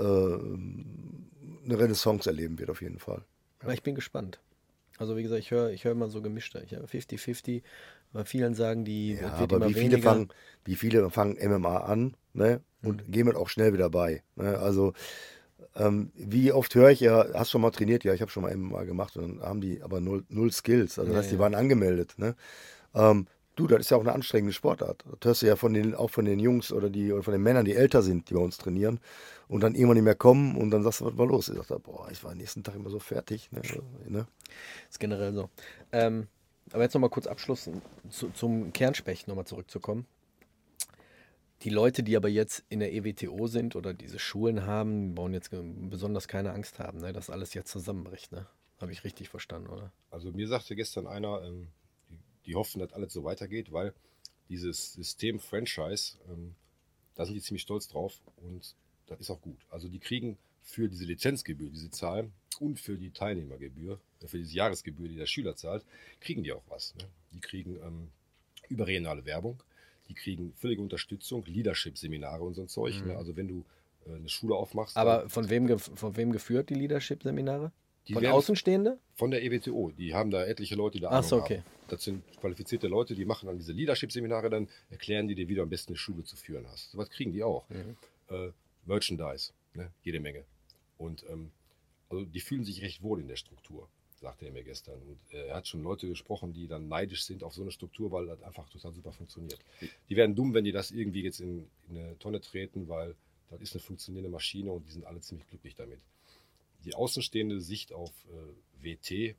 eine Renaissance erleben wird, auf jeden Fall. Aber ich bin gespannt. Also wie gesagt, ich höre immer so gemischte. Ich höre 50-50. Bei vielen sagen, die Ja, es wird aber immer wie weniger. viele fangen MMA an, ne? Und gehen halt auch schnell wieder bei. Ne? Also wie oft höre ich, ja, hast schon mal trainiert? Ja, ich habe schon mal MMA gemacht und dann haben die aber null Skills. Also das heißt, die waren angemeldet. Ne? Du, das ist ja auch eine anstrengende Sportart. Das hörst du ja auch von den Jungs oder von den Männern, die älter sind, die bei uns trainieren und dann irgendwann nicht mehr kommen und dann sagst du, was war los? Ich dachte, boah, ich war am nächsten Tag immer so fertig. Ne? Ist generell so. Aber jetzt nochmal kurz Abschluss zum Kernspecht nochmal zurückzukommen. Die Leute, die aber jetzt in der EWTO sind oder diese Schulen haben, wollen jetzt besonders keine Angst haben, ne, dass alles jetzt zusammenbricht. Ne? Habe ich richtig verstanden, oder? Also mir sagte gestern einer, die hoffen, dass alles so weitergeht, weil dieses System Franchise, da sind die ziemlich stolz drauf und das ist auch gut. Also die kriegen für diese Lizenzgebühr, die sie zahlen und für die Teilnehmergebühr, für diese Jahresgebühr, die der Schüler zahlt, kriegen die auch was. Ne? Die kriegen überregionale Werbung, die kriegen völlige Unterstützung, Leadership-Seminare und so ein Zeug. Ne? Also wenn du eine Schule aufmachst. Aber von wem geführt die Leadership-Seminare? Die Von werden Außenstehende? Von der EWTO. Die haben da etliche Leute, die da Ach so, Ahnung okay. haben. Das sind qualifizierte Leute, die machen dann diese Leadership-Seminare, dann erklären die dir, wie du am besten eine Schule zu führen hast. Sowas kriegen die auch. Merchandise, ne? Jede Menge. Und also die fühlen sich recht wohl in der Struktur, sagte er mir gestern. Und er hat schon Leute gesprochen, die dann neidisch sind auf so eine Struktur, weil das einfach total super funktioniert. Die werden dumm, wenn die das irgendwie jetzt in eine Tonne treten, weil Das ist eine funktionierende Maschine und die sind alle ziemlich glücklich damit. Die außenstehende Sicht auf WT,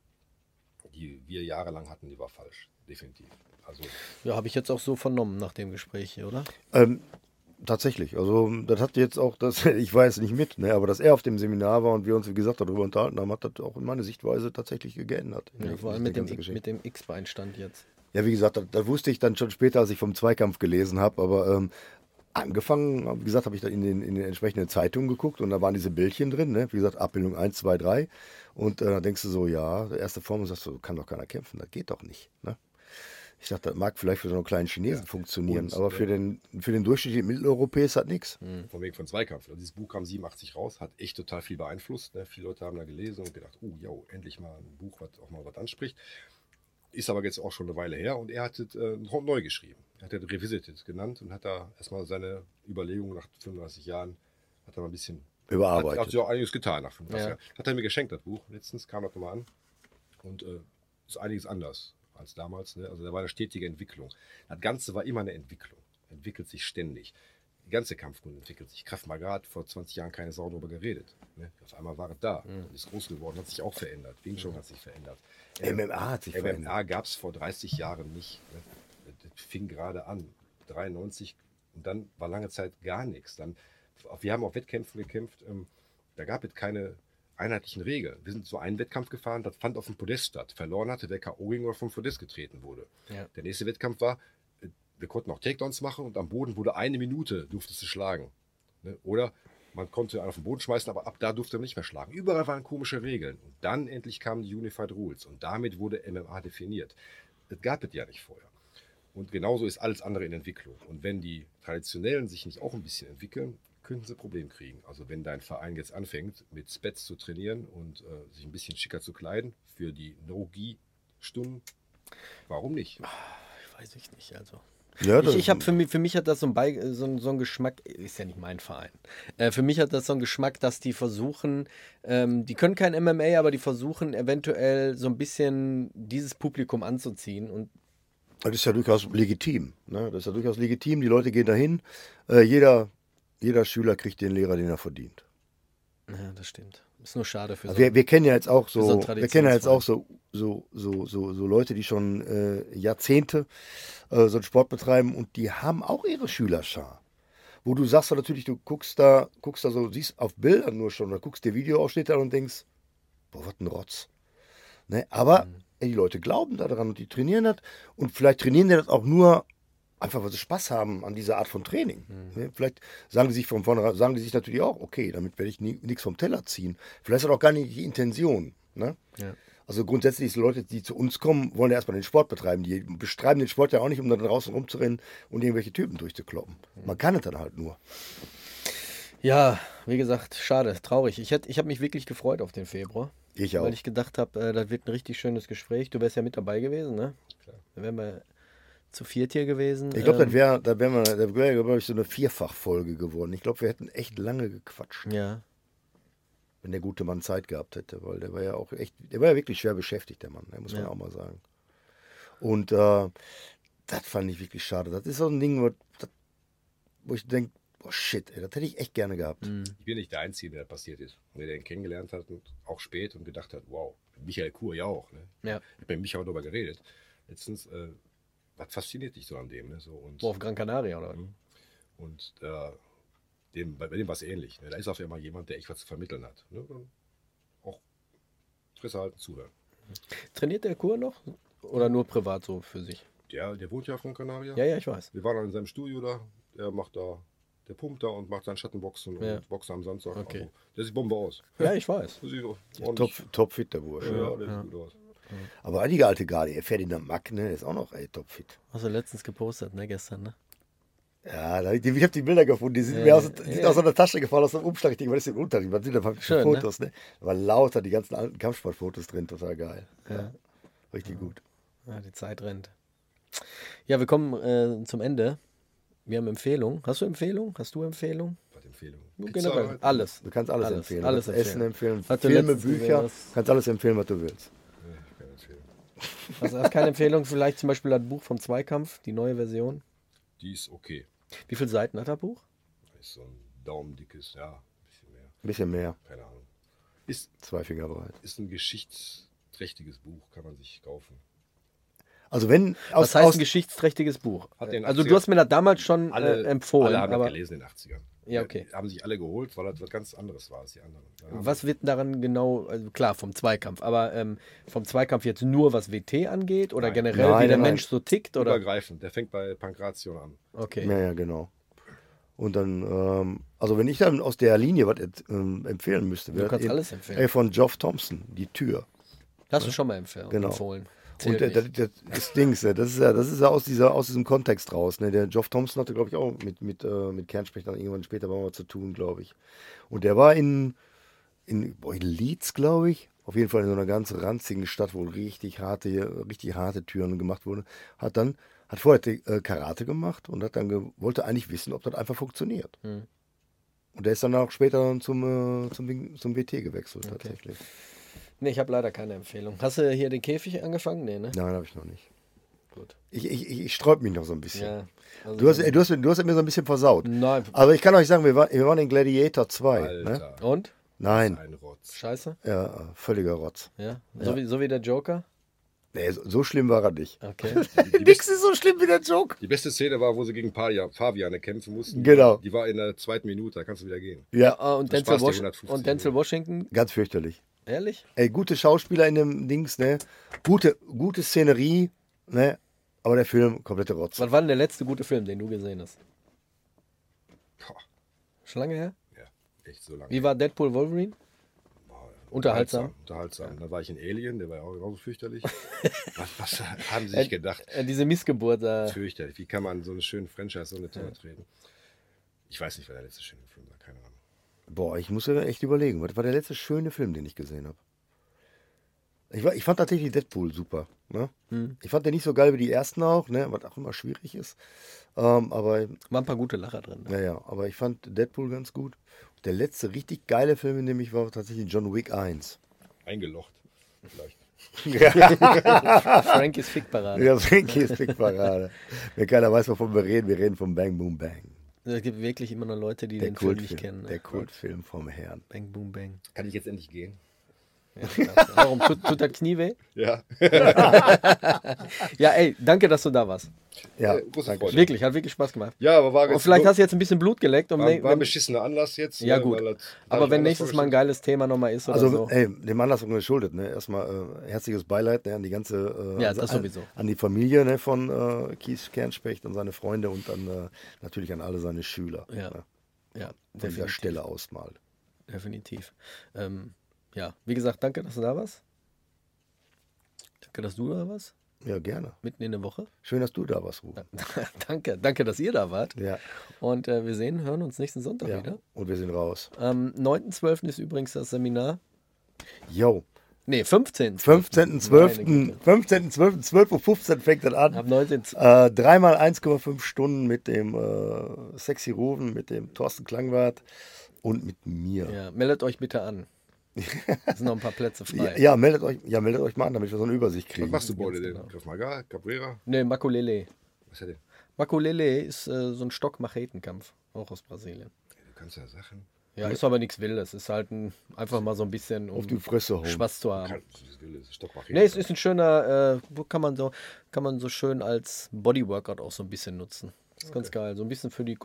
die wir jahrelang hatten, die war falsch. Definitiv. Also, Ja, habe ich jetzt auch so vernommen nach dem Gespräch hier, oder? Tatsächlich. Also das hat jetzt auch, ich war jetzt nicht mit, ne, aber dass er auf dem Seminar war und wir uns, wie gesagt, darüber unterhalten haben, hat das auch in meine Sichtweise tatsächlich geändert. Ja, vor allem mit dem X-Beinstand jetzt. Ja, wie gesagt, da wusste ich dann schon später, als ich vom Zweikampf gelesen habe, aber angefangen, wie gesagt, habe ich da in den entsprechenden Zeitungen geguckt und da waren diese Bildchen drin, ne? Wie gesagt, Abbildung 1, 2, 3 und da denkst du so, ja, der erste Form und sagst du, kann doch keiner kämpfen, das geht doch nicht, ne? Ich dachte, das mag vielleicht für so einen kleinen Chinesen funktionieren, und, aber für den durchschnittlichen Mitteleuropäer ist das nichts. Von wegen von Zweikampf. Also dieses Buch kam 87 raus, hat echt total viel beeinflusst. Ne? Viele Leute haben da gelesen und gedacht, endlich mal ein Buch, was auch mal was anspricht. Ist aber jetzt auch schon eine Weile her und er hat es neu geschrieben. Er hat es Revisited genannt und hat da erstmal seine Überlegungen nach 35 Jahren, hat er mal ein bisschen Überarbeitet. Hat sich auch einiges getan nach 35 Ja. Jahren. Hat er mir geschenkt, das Buch. Letztens kam das nochmal an und ist einiges anders als damals. Ne? Also da war eine stetige Entwicklung. Das Ganze war immer eine Entwicklung. Entwickelt sich ständig. Die ganze Kampfkunde entwickelt sich. Krav Maga hat vor 20 Jahren keine Sau darüber geredet. Ne? Auf einmal war es da. Ist groß geworden, hat sich auch verändert. Wing Chun hat sich verändert. MMA hat sich verändert. MMA gab es vor 30 Jahren nicht. Ne? Das fing gerade an. 93 und dann war lange Zeit gar nichts. Wir haben auf Wettkämpfen gekämpft. Da gab es keine einheitlichen Regeln. Wir sind so einen Wettkampf gefahren, das fand auf dem Podest statt. Verloren hatte, der K.O. ging oder vom Podest getreten wurde. Ja. Der nächste Wettkampf war, wir konnten auch Takedowns machen und am Boden wurde 1 Minute, durftest du schlagen. Ne? Oder man konnte einen auf den Boden schmeißen, aber ab da durfte man nicht mehr schlagen. Überall waren komische Regeln. Und dann endlich kamen die Unified Rules und damit wurde MMA definiert. Das gab es ja nicht vorher. Und genauso ist alles andere in Entwicklung. Und wenn die Traditionellen sich nicht auch ein bisschen entwickeln, könnten sie ein Problem kriegen. Also wenn dein Verein jetzt anfängt, mit Spets zu trainieren und sich ein bisschen schicker zu kleiden für die No-Gi-Stunden, warum nicht? Weiß ich nicht, also. Ja, Ich habe für mich hat das so ein Geschmack, ist ja nicht mein Verein. Für mich hat das so einen Geschmack, dass die versuchen, die können kein MMA, aber die versuchen eventuell so ein bisschen dieses Publikum anzuziehen. Und das ist ja durchaus legitim. Ne? Das ist ja durchaus legitim. Die Leute gehen dahin. Jeder Schüler kriegt den Lehrer, den er verdient. ja, das stimmt. Ist nur schade für Also wir kennen ja jetzt auch so einen wir kennen ja jetzt auch so Leute, die schon Jahrzehnte so einen Sport betreiben und die haben auch ihre Schülerschar. Wo du sagst natürlich, du guckst da so, siehst auf Bildern nur schon, oder guckst dir Videoausschnitte an und denkst, boah, was ein Rotz. Ne? Aber die Leute glauben daran und die trainieren das und vielleicht trainieren die das auch nur einfach, weil sie Spaß haben an dieser Art von Training. Ne? Vielleicht sagen die sich von vornherein, sagen die sich natürlich auch, okay, damit werde ich nichts vom Teller ziehen. Vielleicht ist das auch gar nicht die Intention. Ne? Ja. Also grundsätzlich, so Leute, die zu uns kommen, wollen ja erstmal den Sport betreiben. Die bestreiben den Sport ja auch nicht, um dann draußen rumzurennen und irgendwelche Typen durchzukloppen. Man kann es dann halt nur. Ja, wie gesagt, schade, traurig. Ich habe mich wirklich gefreut auf den Februar. Ich auch. Weil ich gedacht habe, das wird ein richtig schönes Gespräch. Du wärst ja mit dabei gewesen, ne? Klar. Dann wären wir zu viert hier gewesen. Ich glaube, da wäre, glaube ich, so eine Vierfachfolge geworden. Ich glaube, wir hätten echt lange gequatscht, Ja. wenn der gute Mann Zeit gehabt hätte, weil der war ja auch echt, der war ja wirklich schwer beschäftigt, der Mann, muss man Ja. auch mal sagen. Und das fand ich wirklich schade. Das ist so ein Ding, wo ich denke, oh shit, ey, das hätte ich echt gerne gehabt. Ich bin nicht der Einzige, der passiert ist. Und der den kennengelernt hat und auch spät und gedacht hat, wow, Michael Kur ja auch. Ne? Ja. Ich habe mit Michael darüber geredet. Letztens, was fasziniert dich so an dem? Ne? So, und Wo auf Gran Canaria, oder? und bei dem war es ähnlich. Ne? Da ist auf einmal jemand, der echt was zu vermitteln hat. Ne? Und auch Fresse halten, zuhören. Trainiert der Kur noch? Oder nur privat so für sich? Der wohnt ja auf Gran Canaria. Ja, ich weiß. Wir waren dann in seinem Studio da. Der pumpt da und macht sein Schattenboxen Ja. und Boxen am Samstag. Okay. Also, der sieht Bombe aus. Ja, ich weiß. Der sieht so Top, ordentlich- topfit, der Bursch. Ja, der sieht gut aus. Aber einige alte Garde, Ferdinand Mack, ne, der ist auch noch topfit. Hast du letztens gepostet, ne, gestern, ne? Ja, ich habe die Bilder gefunden, die sind mir sind aus einer Tasche gefallen, aus dem Umschlag. Ich denke, was ist denn Unterricht? Was sind da für Schön, Fotos, ne? Da waren lauter die ganzen alten Kampfsportfotos drin, total geil. Ja. Richtig gut. Ja, die Zeit rennt. Ja, wir kommen zum Ende. Wir haben Empfehlungen. Hast du Empfehlungen? Hast du Empfehlungen? Was Empfehlung? Generell. halt. Alles. Du kannst alles empfehlen. Alles Du kannst Essen empfehlen, Was du Filme, letztens gesehen Bücher. hast. Kannst alles empfehlen, was du willst. Nee, ich kann empfehlen. Hast keine Empfehlung? Vielleicht zum Beispiel das Buch vom Zweikampf, die neue Version. Die ist okay. Wie viele Seiten hat das Buch? Das ist so ein daumendickes, ja, ein bisschen mehr. Ein bisschen mehr. Keine Ahnung. Ist 2 Finger breit. ein geschichtsträchtiges Buch, kann man sich kaufen. Also wenn Was heißt ein geschichtsträchtiges Buch? Hat den Also 80er du hast mir das damals schon empfohlen. Alle haben das aber gelesen in den 80ern. Ja, okay. Haben sich alle geholt, weil das was ganz anderes war als die anderen. was wird daran genau, also klar, vom Zweikampf, aber vom Zweikampf jetzt nur, was WT angeht oder Nein. generell, Nein, wie der nein, Mensch so tickt? Oder? Übergreifend. Der fängt bei Pankration an. Okay. Ja, genau. Und dann, also wenn ich dann aus der Linie was empfehlen müsste, Du wäre kannst eben, alles empfehlen. von Geoff Thompson, Die Tür. Hast du schon mal Genau. empfohlen. Und Zählt nicht. das Dings, ne, das ist ja aus diesem Kontext raus. Ne? Der Geoff Thompson hatte, glaube ich, auch mit Kernsprechern irgendwann später mal was zu tun, glaube ich. Und der war in Leeds, glaube ich. Auf jeden Fall in so einer ganz ranzigen Stadt, wo richtig harte Türen gemacht wurden. Hat vorher Karate gemacht und wollte eigentlich wissen, ob das einfach funktioniert. Hm. Und der ist dann auch später zum WT gewechselt, tatsächlich. Nee, ich habe leider keine Empfehlung. Hast du hier den Käfig angefangen? Nee, ne? Nein, habe ich noch nicht. Gut. Ich sträube mich noch so ein bisschen. Ja. Also, Du hast mir so ein bisschen versaut. Nein. Aber ich kann euch sagen, wir waren in Gladiator 2. Ne? Alter, Und? Nein, ein Rotz. Scheiße? ja, völliger Rotz. Ja. So wie der Joker? Nee, so schlimm war er nicht. Okay. Nix ist so schlimm wie der Joke. Die beste Szene war, wo sie gegen Fabiane kämpfen mussten. Genau. Die war in der 2. Minute, da kannst du wieder gehen. Ja, Und Das Denzel, sparst dir 150 Denzel Washington, ganz fürchterlich. ehrlich? Ey, gute Schauspieler in dem Dings, ne? Gute Szenerie, ne? Aber der Film, komplette Rotz. Was war denn der letzte gute Film, den du gesehen hast? Boah, Schon lange her? ja, echt so lange. Wie war Deadpool Wolverine? Unterhaltsam. Unterhaltsam. Da war ich in Alien, der war ja auch genauso fürchterlich. was haben sie sich gedacht? Diese Missgeburt da. Fürchterlich. Wie kann man so einen schönen Franchise so eine Tonne treten? Ich weiß nicht, wer der letzte schöne Film war, keine Ahnung. Boah, ich muss ja echt überlegen. Was war der letzte schöne Film, den ich gesehen habe? Ich fand tatsächlich Deadpool super. Ne? Ich fand den nicht so geil wie die ersten auch, ne? Was auch immer schwierig ist. Aber Waren ein paar gute Lacher drin. Ne? ja, aber ich fand Deadpool ganz gut. Der letzte richtig geile Film, in dem ich war tatsächlich John Wick 1. Eingelocht, vielleicht. Frankies Fickparade. Ja, Frankie ist Fickparade. Wenn keiner weiß, wovon wir reden vom Bang Boom Bang. Es gibt wirklich immer noch Leute, die Der den Film Kultfilm, nicht kennen. Ne? der Kultfilm vom Herrn. Bang, boom, bang. Kann ich jetzt endlich gehen? Ja, krass. Warum? Tut das Knie weh? Ja. Ja, ey, danke, dass du da warst. Ja, Große Freude. Wirklich, hat wirklich Spaß gemacht. Ja, aber war Und vielleicht hast du jetzt ein bisschen Blut geleckt. war ein beschissener Anlass jetzt. Ja, ne, gut. weil Aber wenn anders nächstes Mal ein geiles Thema nochmal ist oder also, so. ey, dem Anlass geschuldet, ne? Erstmal herzliches Beileid, ne, an die ganze Ja, das sowieso. an die Familie, ne, von Kies Kernspecht und seine Freunde und dann natürlich an alle seine Schüler. Ja. Ne, Ja, von dieser definitiv. Stelle aus mal. Definitiv. Ja, wie gesagt, danke, dass du da warst. Danke, dass du da warst. Ja, gerne. Mitten in der Woche. Schön, dass du da warst, Ruben. Danke, dass ihr da wart. Ja, Und wir hören uns nächsten Sonntag ja. wieder. Und wir sind raus. Am 9.12. ist übrigens das Seminar. Jo. Nee, 15. 15.12. 12.15 Uhr fängt das an. Ab 19. Dreimal 1,5 Stunden mit dem Sexy Ruben, mit dem Thorsten Klangwart und mit mir. Ja, meldet euch bitte an. Es sind noch ein paar Plätze frei. Ja, meldet euch mal an, damit wir so eine Übersicht Was kriegen. machst du, Beute, genau. denn? Krav Maga, Cabrera? Nee, Makulele. Was hat der? Makulele ist so ein Stock-Machetenkampf. Auch aus Brasilien. Du kannst ja Sachen. Ja, ist aber nichts Wildes. Ist halt einfach mal so ein bisschen, um Auf die Fresse hauen. Spaß zu haben. Stockmachete. Nee, es ist ein schöner, kann man so schön als Bodyworkout auch so ein bisschen nutzen. Das ist ganz geil. So ein bisschen für die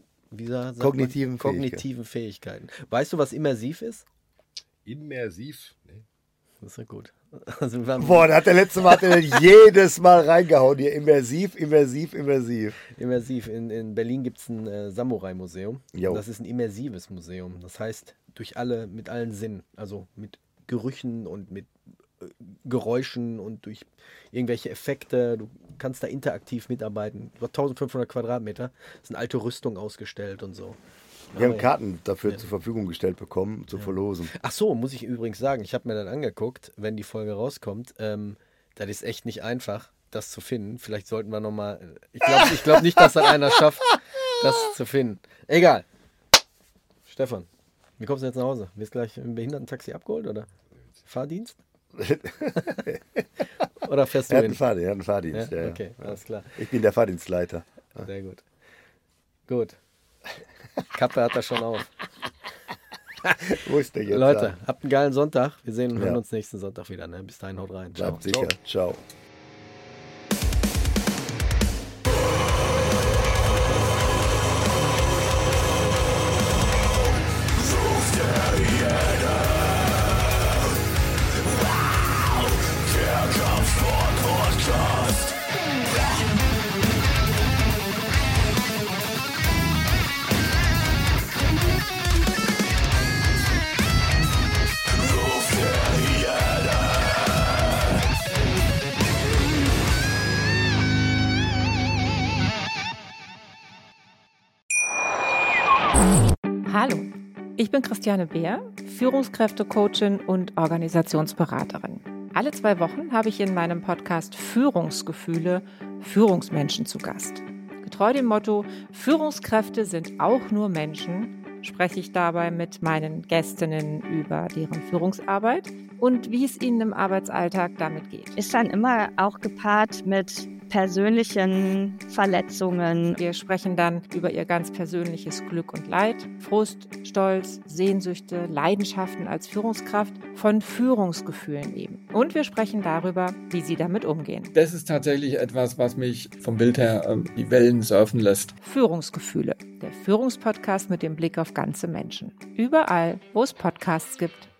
kognitiven Fähigkeiten. Weißt du, was immersiv ist? Immersiv? Nee. Das ist ja gut. Also wir haben Boah, da hat der letzte Mal jedes Mal reingehauen. Hier immersiv. immersiv. In Berlin gibt es ein Samurai-Museum. Jo. Das ist ein immersives Museum. Das heißt, mit allen Sinnen. Also mit Gerüchen und mit Geräuschen und durch irgendwelche Effekte. Du kannst da interaktiv mitarbeiten. Über 1500 Quadratmeter. Das ist eine alte Rüstung ausgestellt und so. Wir haben Karten dafür zur Verfügung gestellt bekommen, zu verlosen. Ach so, muss ich übrigens sagen, ich habe mir dann angeguckt, wenn die Folge rauskommt, das ist echt nicht einfach, das zu finden. Vielleicht sollten wir nochmal, ich glaub nicht, dass das einer schafft, das zu finden. Egal. Stefan, wie kommst du jetzt nach Hause? Wirst gleich im Behindertentaxi abgeholt oder Fahrdienst? Oder fährst du Er hat hin? einen Fahrdienst. Ja? Okay, alles klar. Ich bin der Fahrdienstleiter. Sehr gut. Gut. Kappe hat er schon auf. Wo ist der jetzt? Leute, habt einen geilen Sonntag. Wir sehen und hören uns nächsten Sonntag wieder. Ne? Bis dahin, haut rein. Ciao. Bleibt sicher. Ciao. Hallo, ich bin Christiane Beer, Führungskräftecoachin und Organisationsberaterin. Alle 2 Wochen habe ich in meinem Podcast Führungsgefühle Führungsmenschen zu Gast. Getreu dem Motto, Führungskräfte sind auch nur Menschen, spreche ich dabei mit meinen Gästinnen über deren Führungsarbeit und wie es ihnen im Arbeitsalltag damit geht. Ist dann immer auch gepaart mit persönlichen Verletzungen. Wir sprechen dann über ihr ganz persönliches Glück und Leid, Frust, Stolz, Sehnsüchte, Leidenschaften als Führungskraft, von Führungsgefühlen eben. Und wir sprechen darüber, wie sie damit umgehen. Das ist tatsächlich etwas, was mich vom Bild her die Wellen surfen lässt. Führungsgefühle, der Führungspodcast mit dem Blick auf ganze Menschen. Überall, wo es Podcasts gibt.